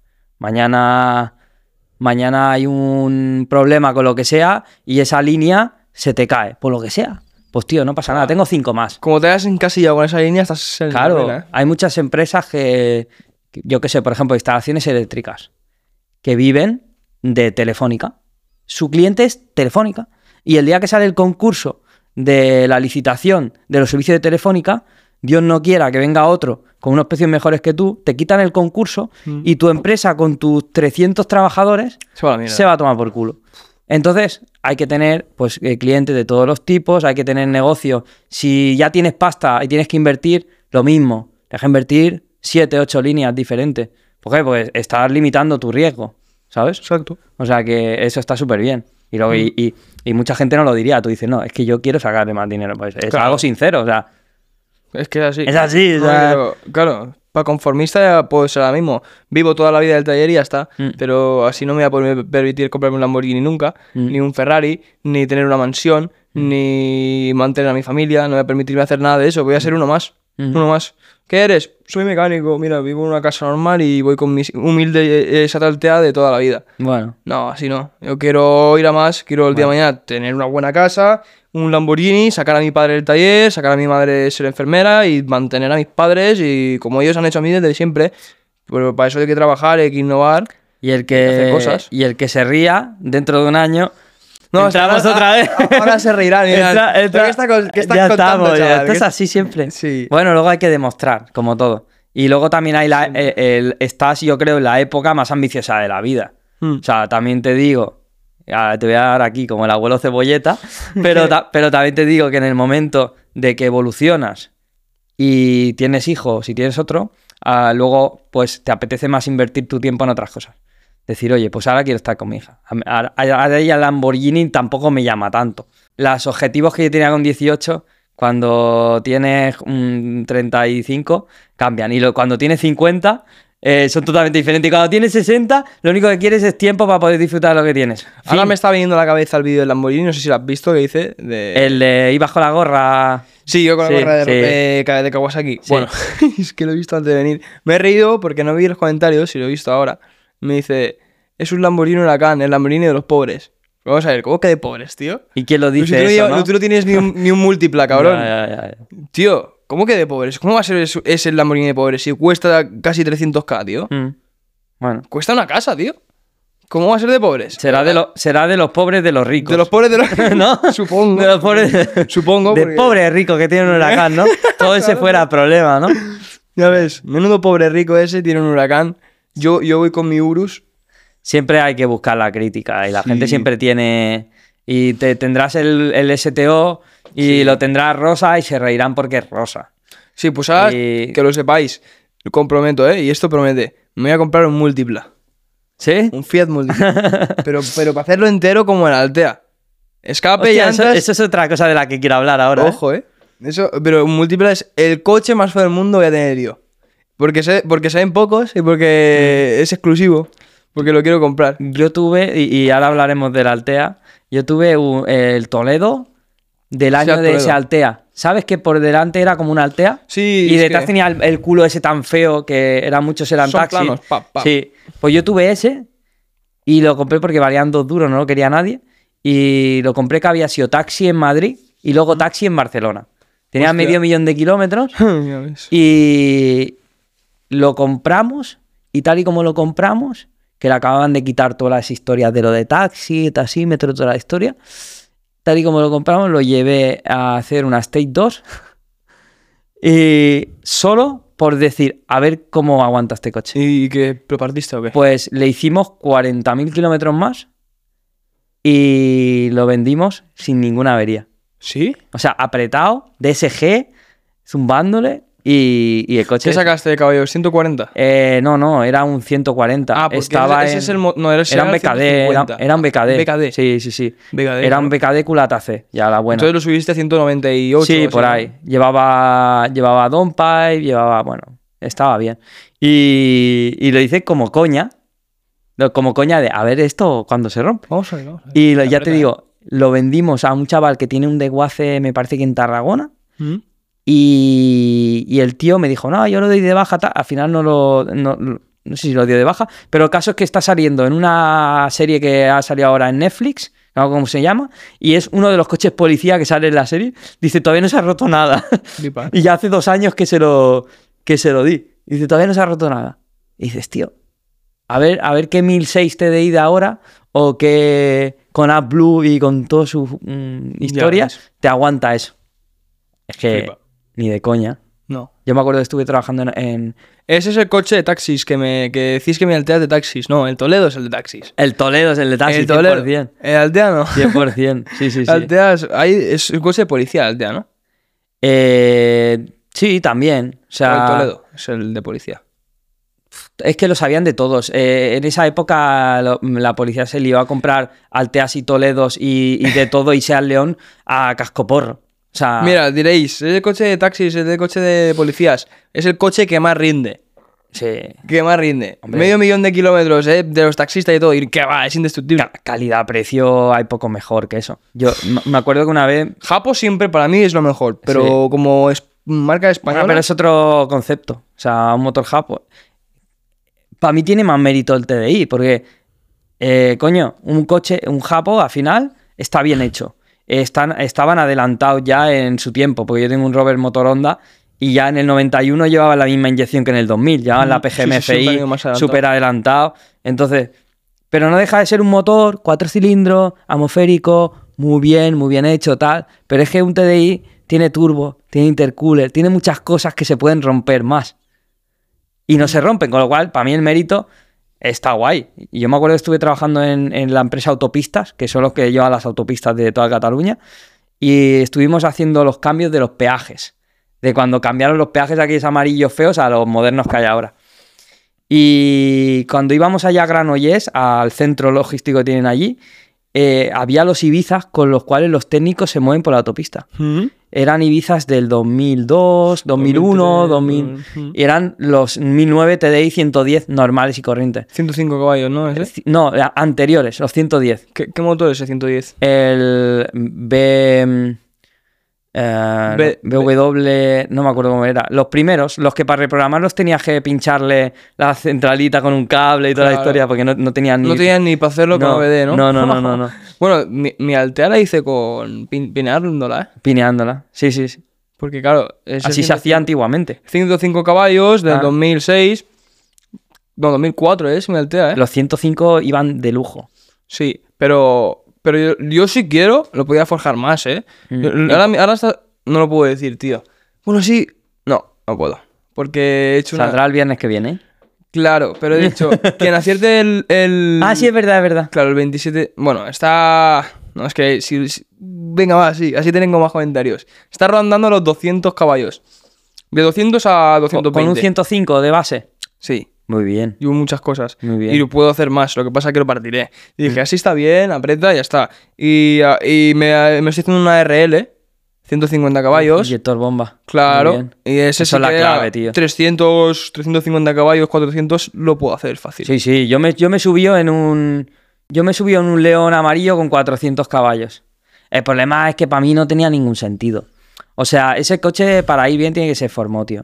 Mañana, mañana hay un problema con lo que sea y esa línea se te cae, por lo que sea. Pues tío, no pasa nada, tengo cinco más. Como te hayas encasillado con esa línea, estás en la Claro, ruina, ¿eh? hay muchas empresas que, que, yo qué sé, por ejemplo, instalaciones eléctricas, que viven de Telefónica. Su cliente es Telefónica. Y el día que sale el concurso de la licitación de los servicios de Telefónica, Dios no quiera que venga otro con unos precios mejores que tú, te quitan el concurso Mm. y tu empresa con tus trescientos trabajadores Se va a la mierda. se va a tomar por culo. Entonces, hay que tener pues eh, clientes de todos los tipos, hay que tener negocios. Si ya tienes pasta y tienes que invertir, lo mismo. Deja invertir siete, ocho líneas diferentes. ¿Por qué? Pues estás limitando tu riesgo, ¿sabes? Exacto. O sea que eso está súper bien. Y, luego, Mm. y, y, y mucha gente no lo diría. Tú dices, no, es que yo quiero sacarle más dinero. Pues es Claro. algo sincero, o sea, Es que es así. es así. O No, sea, pero, claro, para conformista ya puedo ser ahora mismo. Vivo toda la vida del taller y ya está. Mm. Pero así no me voy a poder permitir comprarme un Lamborghini nunca, Mm. ni un Ferrari, ni tener una mansión, ni mantener a mi familia. No me voy a permitirme hacer nada de eso. Voy a ser uno más. Mm. Uno más. ¿Qué eres? Soy mecánico. Mira, vivo en una casa normal y voy con mi humilde esa taltea de toda la vida. bueno. No, así no. Yo quiero ir a más. Quiero el día de Bueno. mañana tener una buena casa, un Lamborghini, sacar a mi padre del taller, sacar a mi madre ser enfermera y mantener a mis padres y como ellos han hecho a mí desde siempre. Pero para eso hay que trabajar, hay que innovar. Y el Hay que hacer que, cosas. y el que se ría dentro de un año. No, entramos ahora- otra vez. Ahora se reirán. Mira, Entra- entra- ¿qué está con- qué estás ya contando, estamos, ya, chaval? esto es ¿Qué- así siempre. Sí. Bueno, luego hay que demostrar, como todo. Y luego también hay la, eh, el, estás, yo creo, en la época más ambiciosa de la vida. Mm. O sea, también te digo, ya te voy a dar aquí como el abuelo cebolleta, pero, ta- pero también te digo que en el momento de que evolucionas y tienes hijos y tienes otro, ah, luego pues te apetece más invertir tu tiempo en otras cosas. Decir, oye, pues ahora quiero estar con mi hija. Ahora ahora ella el Lamborghini tampoco me llama tanto. Los objetivos que yo tenía con dieciocho, cuando tienes mm, treinta y cinco, cambian. Y lo, cuando tienes cincuenta, eh, son totalmente diferentes. Y cuando tienes sesenta, lo único que quieres es tiempo para poder disfrutar de lo que tienes. Ahora Fin. me está viniendo a la cabeza el vídeo del Lamborghini, no sé si lo has visto, que hice de... El de ibas con la gorra... Sí, yo con la Sí, gorra de, sí. eh, Ka- de Kawasaki. Sí. Bueno, es que lo he visto antes de venir. Me he reído porque no vi los comentarios y lo he visto ahora. Me dice, es un Lamborghini Huracán, el Lamborghini de los pobres. Vamos a ver, ¿cómo que de pobres, tío? ¿Y quién lo Pero dice si tú, no, eso, llevas- no? tú no tienes ni un, ni un múltipla, cabrón. Ya, ya, ya, ya. Tío, ¿cómo que de pobres? ¿Cómo va a ser eso- ese el Lamborghini de pobres si cuesta casi trescientos k, tío? Mm. Bueno, Cuesta una casa, tío. ¿Cómo va a ser de pobres? será de, lo- será de los pobres de los ricos. De los pobres de los... ¿No? Supongo. De los pobres. Supongo, De porque- pobres ricos que tienen un huracán, ¿no? Todo ese fuera problema, ¿no? Ya ves, menudo pobre rico ese tiene un huracán. Yo, yo voy con mi Urus. Siempre hay que buscar la crítica y la Sí. gente siempre tiene... Y te tendrás el, el S T O y Sí. lo tendrás rosa y se reirán porque es rosa. Sí, pues ahora Y- que lo sepáis, lo comprometo, ¿eh? Y esto promete. Me voy a comprar un múltipla. ¿Sí? Un Fiat múltipla. pero, pero para hacerlo entero como el Altea. Escape y Hostia, eso, llantas. eso es otra cosa de la que quiero hablar ahora. ¿eh? Ojo, ¿eh? Eso, pero un múltipla es el coche más feo del mundo voy a tener yo. Porque se, porque se ven pocos y porque Mm. es exclusivo. Porque lo quiero comprar. Yo tuve, y, y ahora hablaremos del Altea, yo tuve un- el Toledo del año Seat de Toledo. ese Altea. ¿Sabes que por delante era como un Altea? Sí, Y es detrás que- tenía el, el culo ese tan feo que eran muchos eran Son taxis. planos, pa, pa. Sí, pues yo tuve ese y lo compré porque valían dos duros, no lo quería nadie. Y lo compré que había sido taxi en Madrid y luego taxi en Barcelona. Tenía Hostia. medio millón de kilómetros Ya ves. y lo compramos y tal y como lo compramos, que le acababan de quitar todas las historias de lo de taxi, taxímetro, toda la historia. Tal y como lo compramos, lo llevé a hacer una Stage dos y solo por decir, a ver cómo aguanta este coche. ¿Y qué? ¿Lo partiste o qué? Pues le hicimos cuarenta mil kilómetros más y lo vendimos sin ninguna avería. ¿Sí? O sea, apretado, D S G, zumbándole y, y el coche... ¿Qué sacaste de caballo? ¿ciento cuarenta? Eh, no, no, era un ciento cuarenta. Ah, porque Estaba ese, ese en- es el... mo- No, era, Era un B K D, era, ciento cincuenta. era un B K D. B K D. Sí, sí, sí. B K D, Era ¿no? un B K D culata C, ya la buena. Entonces lo subiste a ciento noventa y ocho. Sí, o por sea, ahí. Llevaba, llevaba Downpipe, llevaba, bueno, estaba bien. Y, y lo hice como coña, lo- como coña de, a ver esto cuando se rompe. Vamos a ver, vamos a ver. Y lo- ya Aprieta, te digo, lo vendimos a un chaval que tiene un desguace, me parece que en Tarragona. ¿eh? ¿Mm? Y, y el tío me dijo, no, yo lo doy de baja. tal". Al final no lo... No, no sé si lo dio de baja, pero el caso es que está saliendo en una serie que ha salido ahora en Netflix, no sé cómo se llama, y es uno de los coches policía que sale en la serie. Dice, todavía no se ha roto nada. Flipa. Y ya hace dos años que se lo, que se lo di. Y dice, todavía no se ha roto nada. Y dices, tío, a ver, a ver qué mil seis T D I de ahora, o que con AdBlue y con todas sus mm, historias, ves. te aguanta eso. Es que Flipa. ni de coña. No. Yo me acuerdo que estuve trabajando en, en Ese es el coche de taxis que me que decís que mi Altea es de taxis. No, el Toledo es el de taxis. el Toledo, es el de taxi, el Toledo. cien por ciento. El Altea no. cien por ciento, sí, sí, sí. Altea es, ahí es un coche de policía, el Altea, ¿no? Eh, sí, también. O O sea, el Toledo es el de policía. Es que lo sabían de todos. Eh, en esa época lo, la policía se le iba a comprar Alteas y Toledos y, y de todo y Seat León a cascoporro. O sea, Mira, diréis, es el coche de taxis, es el coche de policías. Es el coche que más rinde. sí. Que más rinde. Hombre. Medio millón de kilómetros, ¿eh? De los taxistas y todo. Y que va, es indestructible. Ca- calidad-precio hay poco mejor que eso. Yo m- me acuerdo que una vez... Japo siempre para mí es lo mejor. Pero Sí. como es marca española. Bueno, pero es otro concepto. O sea, un motor Japo. Para mí tiene más mérito el T D I, porque, eh, coño, un coche, un Japo, al final, está bien hecho. Están, estaban adelantados ya en su tiempo, porque yo tengo un Rover motor Honda y ya en el noventa y uno llevaba la misma inyección que en el dos mil, llevaban la Sí, sí, siempre han P G M F ido más I adelantado. súper adelantado. Entonces, pero no deja de ser un motor, cuatro cilindros, atmosférico, muy bien, muy bien hecho, tal. Pero es que un T D I tiene turbo, tiene intercooler, tiene muchas cosas que se pueden romper más. Y no se rompen, con lo cual, para mí el mérito está guay. Y yo me acuerdo que estuve trabajando en, en la empresa Autopistas, que son los que llevan las autopistas de toda Cataluña, y estuvimos haciendo los cambios de los peajes, de cuando cambiaron los peajes aquellos amarillos feos a los modernos que hay ahora. Y cuando íbamos allá a Granollers, al centro logístico que tienen allí, eh, había los Ibizas con los cuales los técnicos se mueven por la autopista. ¿Mm? Eran Ibizas del dos mil dos, dos mil uno, dos mil... Ujú. y eran los mil nueve T D I ciento diez normales y corrientes. ciento cinco caballos, ¿no? ¿Ese? C- No, a- anteriores, los ciento diez. ¿Qué, qué motor es ese ciento diez? El B... eh, B- B W... No me acuerdo cómo era. Los primeros, los que para reprogramarlos tenías que pincharle la centralita con un cable y toda la Claro. historia, porque no, no tenían ni... No tenían ni para hacerlo con No, O B D, ¿no? no, no, no, no, no. Bueno, mi, mi Altea la hice con pin, pineándola, ¿eh? Pineándola. Sí, sí, sí. Porque claro, ese Así se hacía antiguamente. ciento cinco caballos del Ah. dos mil seis. No, dos mil cuatro es mi Altea, ¿eh? Los ciento cinco iban de lujo. Sí, pero, pero yo, yo si quiero lo podía forjar más, ¿eh? Mm. Yo- ahora, ahora está- no lo puedo decir, tío. Bueno, sí. No, no puedo. Porque he hecho una... Saldrá el viernes que viene. Claro, pero he dicho, quien acierte el, el... Ah, sí, es verdad, es verdad. Claro, el veintisiete... Bueno, está... No, es que si... si- Venga, va, sí, así tengo más comentarios. Está rondando los doscientos caballos. De doscientos a Con, doscientos con veinte. un ciento cinco de base. Sí, Muy bien. y muchas cosas. Muy bien. Y lo puedo hacer más, lo que pasa es que lo partiré. Y dije, así está bien, aprieta y ya está. Y, ah, y me, me estoy haciendo una R L, ciento cincuenta caballos. Inyector bomba. Muy Claro, bien. y ese Eso sí es la que clave, era tío. trescientos, trescientos cincuenta caballos, cuatrocientos, lo puedo hacer fácil. Sí, sí. Yo me, yo me subí en un. Yo me subí en un León amarillo con cuatrocientos caballos. El problema es que para mí no tenía ningún sentido. O sea, ese coche para ir bien tiene que ser Formó, tío.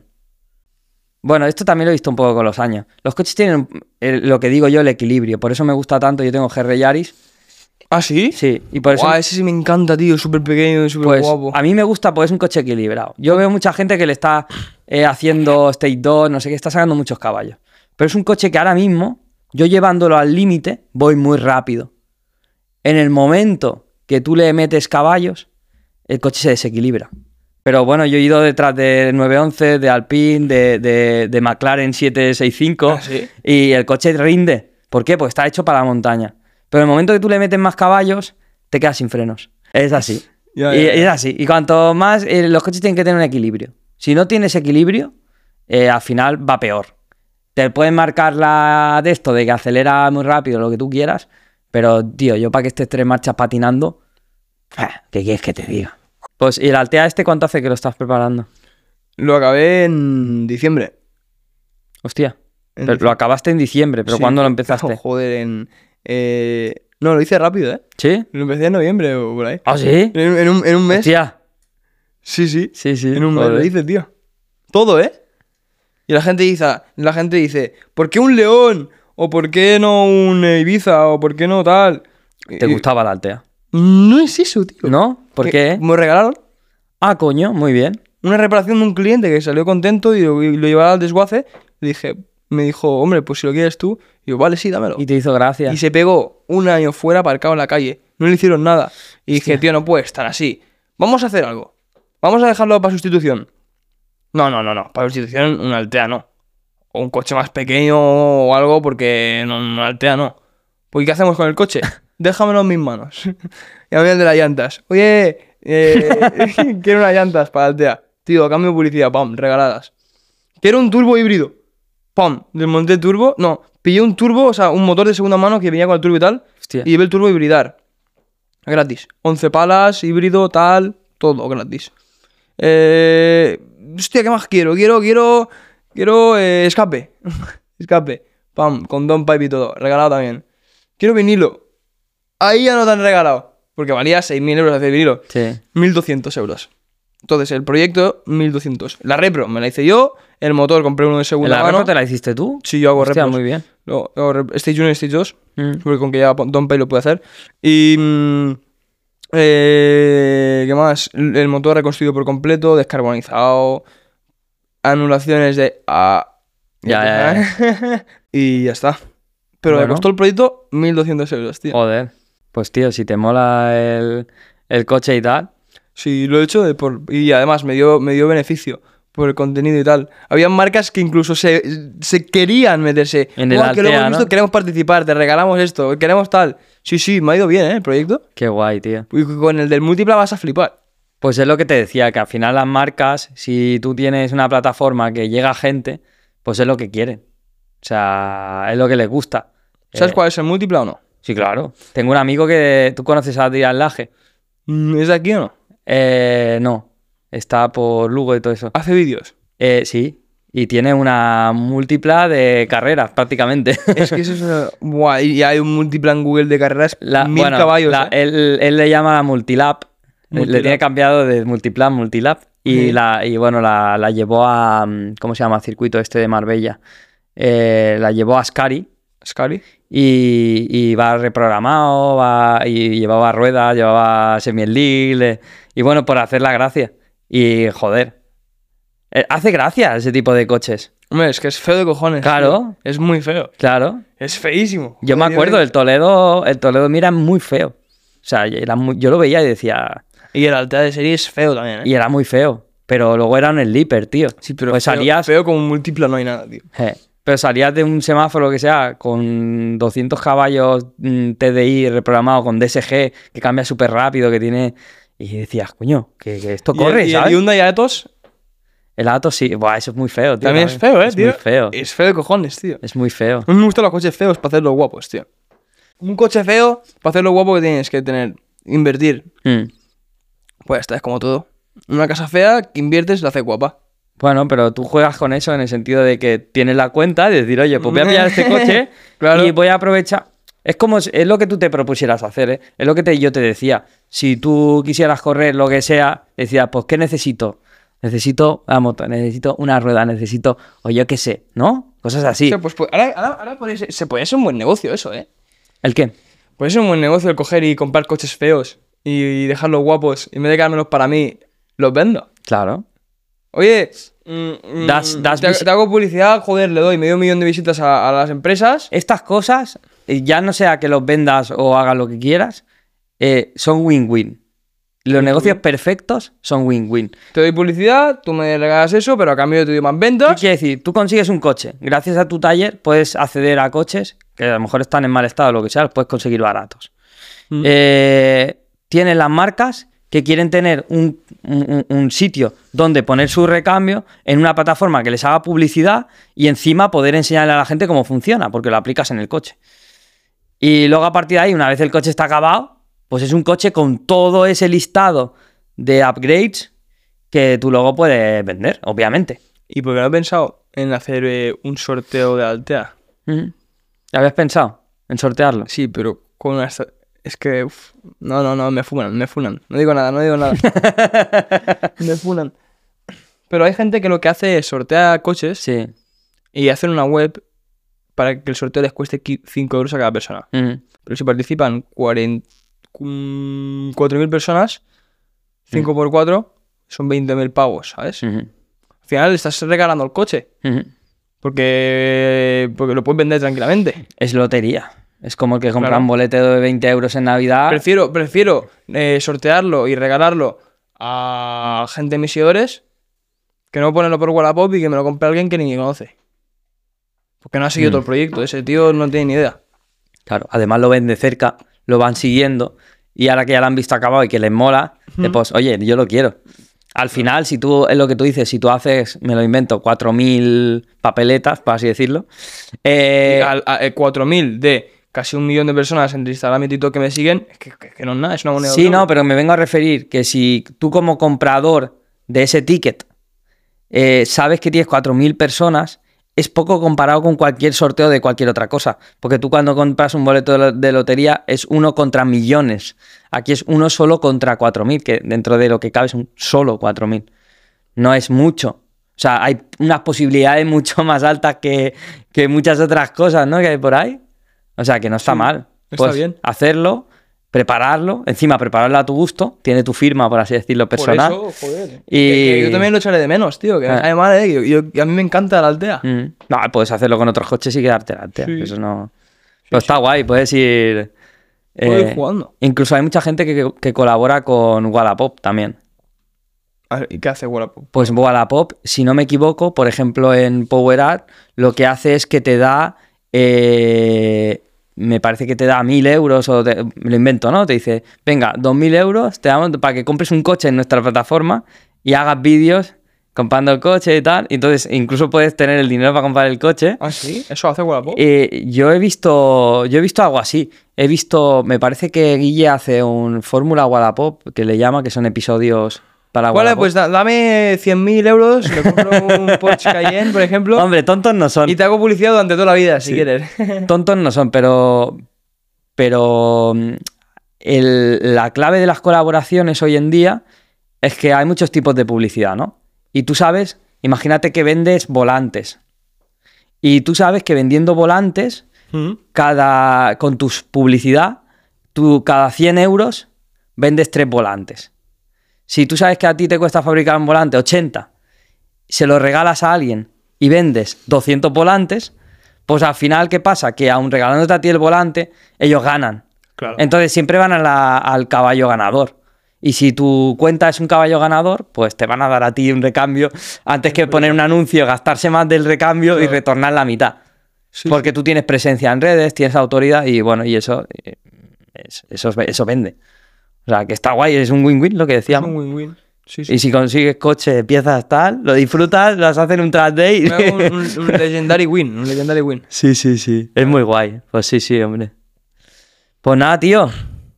Bueno, esto también lo he visto un poco con los años. Los coches tienen eh, lo que digo yo, el equilibrio. Por eso me gusta tanto. Yo tengo G R Yaris. ¿Ah, sí? Sí, y por eso. Guau, ese sí me encanta, tío, súper pequeño y súper Pues guapo. a mí me gusta porque es un coche equilibrado. Yo veo mucha gente que le está eh, haciendo Stage dos, no sé qué, está sacando muchos caballos. Pero es un coche que ahora mismo, yo llevándolo al límite, voy muy rápido. En el momento que tú le metes caballos, el coche se desequilibra. Pero bueno, yo he ido detrás de nueve once, de Alpine, de, de, de McLaren siete sesenta y cinco ¿Ah, sí? y el coche rinde. ¿Por qué? Pues está hecho para la montaña. Pero en el momento que tú le metes más caballos, te quedas sin frenos. Es así. Ya, y ya, ya. es así. Y cuanto más, eh, los coches tienen que tener un equilibrio. Si no tienes equilibrio, eh, al final va peor. Te pueden marcar la de esto, de que acelera muy rápido, lo que tú quieras, pero, tío, yo para que estés tres marchas patinando, ah, ¿qué quieres que te diga? Pues, ¿y el Altea este cuánto hace que lo estás preparando? Lo acabé en diciembre. Hostia, En pero lo acabaste en diciembre, pero Sí. ¿cuándo lo empezaste? Oh, joder, en... eh, No, lo hice rápido, ¿eh? ¿Sí? Lo empecé en noviembre o por ahí. ¿Ah, sí? En, en un, en un mes. Hostia. Sí, sí. Sí, sí. En un mes joder. lo hice, tío. Todo, ¿eh? Y la gente dice, la gente dice, ¿por qué un león? ¿O por qué no un Ibiza? ¿O por qué no tal? ¿Te Y- gustaba el Altea? No es eso, tío. ¿No? ¿Por Que qué? Me regalaron Ah, coño, muy bien. una reparación de un cliente que salió contento y lo, y lo llevaba al desguace. Le dije, me dijo, hombre, pues si lo quieres tú. Y yo, vale, sí, dámelo. Y te hizo gracia. Y se pegó un año fuera aparcado en la calle. No le hicieron nada. Y dije, tío, no puede estar así. Vamos a hacer algo. Vamos a dejarlo para sustitución. No, no, no, no. Para sustitución, un Altea no. O un coche más pequeño o algo, porque no, un Altea no. Pues ¿qué hacemos con el coche? Déjamelo en mis manos. Y a mí el de las llantas. Oye, eh, quiero unas llantas para Altea. Tío, a cambio de publicidad, pam, regaladas. Quiero un turbo híbrido. ¡pum! Desmonté turbo. No, pillé un turbo, o sea, un motor de segunda mano que venía con el turbo y tal. Hostia. Y llevé el turbo hibridar. Gratis. once palas, híbrido, tal, todo gratis. Eh, hostia, ¿qué más quiero? Quiero, quiero, quiero eh, escape. Escape. Pam, con Don Pipe y todo. Regalado también. Quiero vinilo. Ahí ya no te han regalado. Porque valía seis mil euros hacer vinilo. Sí. mil doscientos euros. Entonces, el proyecto, mil doscientos. La repro me la hice yo. El motor compré uno de segunda ¿La mano. repro te la hiciste tú? Sí, yo hago Hostia, repros. muy bien. Yo hago rep- Stage uno y Stage dos. Mm. Porque con que ya Don Pay lo puede hacer. Y... mm, eh, ¿qué más? El motor reconstruido por completo, descarbonizado. Anulaciones de... Ah, Ya, ya, ya. Y ya está. Pero Bueno. me costó el proyecto mil doscientos euros, tío. Joder. Pues tío, si te mola el, el coche y tal. Sí, lo he hecho de por... y además me dio, me dio beneficio por el contenido y tal. Había marcas que incluso se, se querían meterse. En el "Buah, que lo Altea, hemos visto, ¿no? queremos participar, te regalamos esto, queremos tal". Sí, sí, me ha ido bien, ¿eh? El proyecto. Qué guay, tío. Y con el del múltipla vas a flipar. Pues es lo que te decía, que al final las marcas, si tú tienes una plataforma que llega a gente, pues es lo que quieren. O sea, es lo que les gusta. ¿Sabes Eh, cuál es el múltipla o no? Sí, claro. Tengo un amigo que... ¿Tú conoces a Adrián Laje? Mm, ¿Es de aquí o no? Eh, no. Está por Lugo y todo eso. Hace vídeos. Eh, sí. Y tiene una múltipla de carreras, prácticamente. Es que eso es... Buah, y hay un múltipla en Google de carreras, La- mil bueno, caballos, la- ¿eh? él, él le llama la Multilab. Le- Le Multilab. tiene cambiado de Multiplan, Multilab. Y, Sí. la, y bueno, la, la llevó a... mm, ¿Cómo se llama? Circuito este de Marbella. Eh, la llevó a Ascari. Scary. Y, y va reprogramado, va, y llevaba ruedas, llevaba semi-league, y bueno, por hacer la gracia. Y joder, eh, hace gracia ese tipo de coches. Hombre, es que es feo de cojones. Claro. tío. Es muy feo. Claro. Es feísimo. Yo me Joder, acuerdo, tío. el Toledo, el Toledo Mira es muy feo. O sea, era muy- yo lo veía y decía, Y el Altea de serie es feo también, ¿eh? y era muy feo. Pero luego era un sleeper, tío. Sí, pero pues feo, salías, feo como un múltipla no hay nada, tío. eh, pero salías de un semáforo que sea con doscientos caballos mm, T D I reprogramado con D S G que cambia súper rápido, que tiene... Y decías, coño, que, que esto corre, y el, ¿sabes? Y el Hyundai Atos El Atos sí, buah, eso es muy feo, tío. también es feo, ¿eh, es tío? muy feo. Es feo de cojones, tío. Es muy feo. A mí me gustan los coches feos para hacerlos guapos, tío. Un coche feo, para hacerlo guapo, que tienes que tener, invertir. Mm. Pues esta es como todo. Una casa fea que inviertes la hace guapa. Bueno, pero tú juegas con eso en el sentido de que tienes la cuenta y decir, oye, pues voy a pillar este coche Claro. y voy a aprovechar. Es como, es lo que tú te propusieras hacer, ¿eh? Es lo que te, yo te decía. Si tú quisieras correr lo que sea, decías, pues, ¿qué necesito? Necesito la moto, necesito una rueda, necesito, o yo qué sé, ¿no? Cosas así. O sea, pues, pues, ahora, ahora, ahora podría ser- se puede ser un buen negocio eso, ¿eh? ¿El qué? Puede ser un buen negocio el coger y comprar coches feos y, y dejarlos guapos. Y en vez de quedármelos para mí, los vendo. Claro. Oye, mm, mm, Das- das te, vis- te hago publicidad, joder, le doy medio millón de visitas a, a las empresas. Estas cosas, eh, ya no sea que los vendas o hagas lo que quieras, eh, son win-win. Los negocios perfectos son win-win. Te doy publicidad, tú me regalas eso, pero a cambio te doy más ¿Qué ventas. quiere decir? Tú consigues un coche. Gracias a tu taller puedes acceder a coches que a lo mejor están en mal estado o lo que sea, los puedes conseguir baratos. Mm. Eh, tienes las marcas que quieren tener un, un- un sitio donde poner su recambio en una plataforma que les haga publicidad y encima poder enseñarle a la gente cómo funciona, porque lo aplicas en el coche. Y luego a partir de ahí, una vez el coche está acabado, pues es un coche con todo ese listado de upgrades que tú luego puedes vender, obviamente. ¿Y por qué no he pensado en hacer eh, un sorteo de Altea? Ujú. ¿Ya habías pensado en sortearlo? Sí, pero con una... esta- Es que... uf, no, no, no, me funan, me funan. No digo nada, no digo nada. Me funan. Pero hay gente que lo que hace es sortear coches Sí. y hacen una web para que el sorteo les cueste cinco euros a cada persona. Ujú. Pero si participan cuarenta cuatro mil personas, cinco por cuatro son veinte mil pavos, ¿sabes? Ujú. Al final le estás regalando el coche. Ujú. Porque, porque lo puedes vender tranquilamente. Es lotería. Es como el que compra Claro. un boleto de veinte euros en Navidad. Prefiero, prefiero eh, sortearlo y regalarlo a gente de mis seguidores que no ponerlo por Wallapop y que me lo compre alguien que ni me conoce. Porque no ha seguido Mm. todo el proyecto. Ese tío no tiene ni idea. Claro, además lo ven de cerca, lo van siguiendo y ahora que ya lo han visto acabado y que les mola, Ujú. pues oye, yo lo quiero. Al final, si tú, es lo que tú dices, si tú haces, me lo invento, cuatro mil papeletas, por así decirlo. Eh, a, a, a cuatro mil de casi un millón de personas entre Instagram y TikTok que me siguen, es que, que, que no es nada, es una moneda. Sí, no, pero me vengo a referir que si tú como comprador de ese ticket eh, sabes que tienes cuatro mil personas, es poco comparado con cualquier sorteo de cualquier otra cosa. Porque tú cuando compras un boleto de lotería es uno contra millones. Aquí es uno solo contra cuatro mil, que dentro de lo que cabe es un solo cuatro mil. No es mucho. O sea, hay unas posibilidades mucho más altas que, que muchas otras cosas, ¿no? Que hay por ahí. O sea, que no está sí, mal. Está pues bien. Hacerlo, prepararlo, encima prepararlo a tu gusto, tiene tu firma, por así decirlo, personal. Por eso, joder. Y... Que, que yo también lo echaré de menos, tío, que Ah. me cae mal, ¿eh? Yo, yo- que a mí me encanta la Altea. Mm. No, puedes hacerlo con otros coches y quedarte la Altea. Sí. Eso no... Pero está guay, puedes ir... Puedo ir eh, jugando. Incluso hay mucha gente que, que colabora con Wallapop también. A ver, ¿y qué hace Wallapop? Pues Wallapop, si no me equivoco, por ejemplo en Power Art, lo que hace es que te da... eh, me parece que te da mil euros o te- me lo invento, ¿no? Te dice, venga, dos mil euros te damos para que compres un coche en nuestra plataforma y hagas vídeos comprando el coche y tal. Y entonces incluso puedes tener el dinero para comprar el coche. ¿Ah, sí? ¿Eso hace Wallapop? Eh, yo he visto yo he visto algo así. He visto, me parece que Guille hace un Fórmula Wallapop que le llama, que son episodios para Vale, Wallapop. pues da- dame cien mil euros, le compro un Porsche Cayenne, por ejemplo, Hombre, tontos no son. y te hago publicidad durante toda la vida, si Sí. quieres. Tontos no son, pero. Pero. mm, el- la clave de las colaboraciones hoy en día es que hay muchos tipos de publicidad, ¿no? Y tú sabes, imagínate que vendes volantes. Y tú sabes que vendiendo volantes, Mm. cada, con tu publicidad, tú cada cien euros vendes tres volantes. Si tú sabes que a ti te cuesta fabricar un volante ochenta, se lo regalas a alguien y vendes doscientos volantes, pues al final, ¿qué pasa? Que aun regalándote a ti el volante, ellos ganan. Claro. Entonces siempre van a la- al caballo ganador. Y si tu cuenta es un caballo ganador, pues te van a dar a ti un recambio antes que poner un anuncio, gastarse más del recambio y Claro. retornar la mitad. Sí, Porque tú tienes presencia en redes, tienes autoridad y bueno, y eso, eh, es- eso, eso vende. O sea, que está guay, es un win-win lo que es decíamos. un win-win. Sí, sí. Y si consigues coche, piezas tal, lo disfrutas, las hacen un track day. Me hago un, un- un legendary win, un legendary win. Sí, sí, sí. Es muy guay. Pues sí, sí, hombre. Pues nada, tío.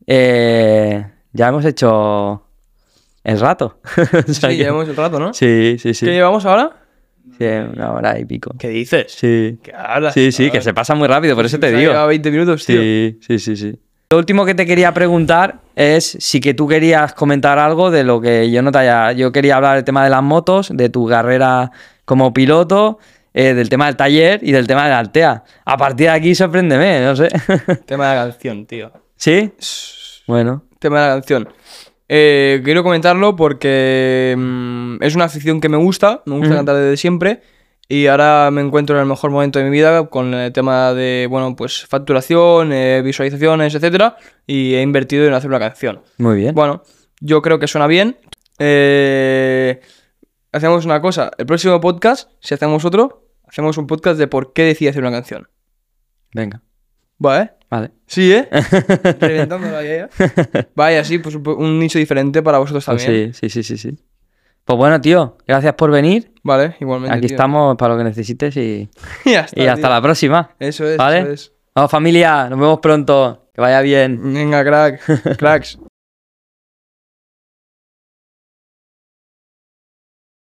Eh, ya hemos hecho el rato. O sea Sí, que- llevamos el rato, ¿no? Sí, sí, sí. ¿Qué llevamos ahora? Sí, una hora y pico. ¿Qué dices? Sí. ¿Qué hablas? Sí, sí, que se pasa muy rápido, por eso te Se ha digo. llegado a veinte minutos, tío. Sí, sí, sí, sí. Lo último que te quería preguntar es si que tú querías comentar algo de lo que yo no te haya... Yo quería hablar del tema de las motos, de tu carrera como piloto, eh, del tema del taller y del tema de la Altea. A partir de aquí, sorpréndeme, no sé. Tema de la canción, tío. ¿Sí? Bueno. Tema de la canción. Eh, quiero comentarlo porque mm, es una afición que me gusta, me gusta Ujú. cantar desde siempre y ahora me encuentro en el mejor momento de mi vida con el tema de, bueno, pues facturación, eh, visualizaciones, etcétera, y he invertido en hacer una canción. Muy bien. Bueno, yo creo que suena bien. Eh, hacemos una cosa, el próximo podcast, si hacemos otro, hacemos un podcast de por qué decidí hacer una canción. Venga. ¿Vale? Vale. Sí, ¿eh? Reventándola ya, ya. Vaya, sí, pues un, po- un nicho diferente para vosotros Pues también. sí, sí, sí, sí, sí. Pues bueno, tío, gracias por venir. Vale, igualmente. Aquí tío. estamos para lo que necesites y, Y ya está, y hasta tío. la próxima. Eso es, ¿Vale? eso es. Vamos, familia, nos vemos pronto. Que vaya bien. Venga, crack. Cracks.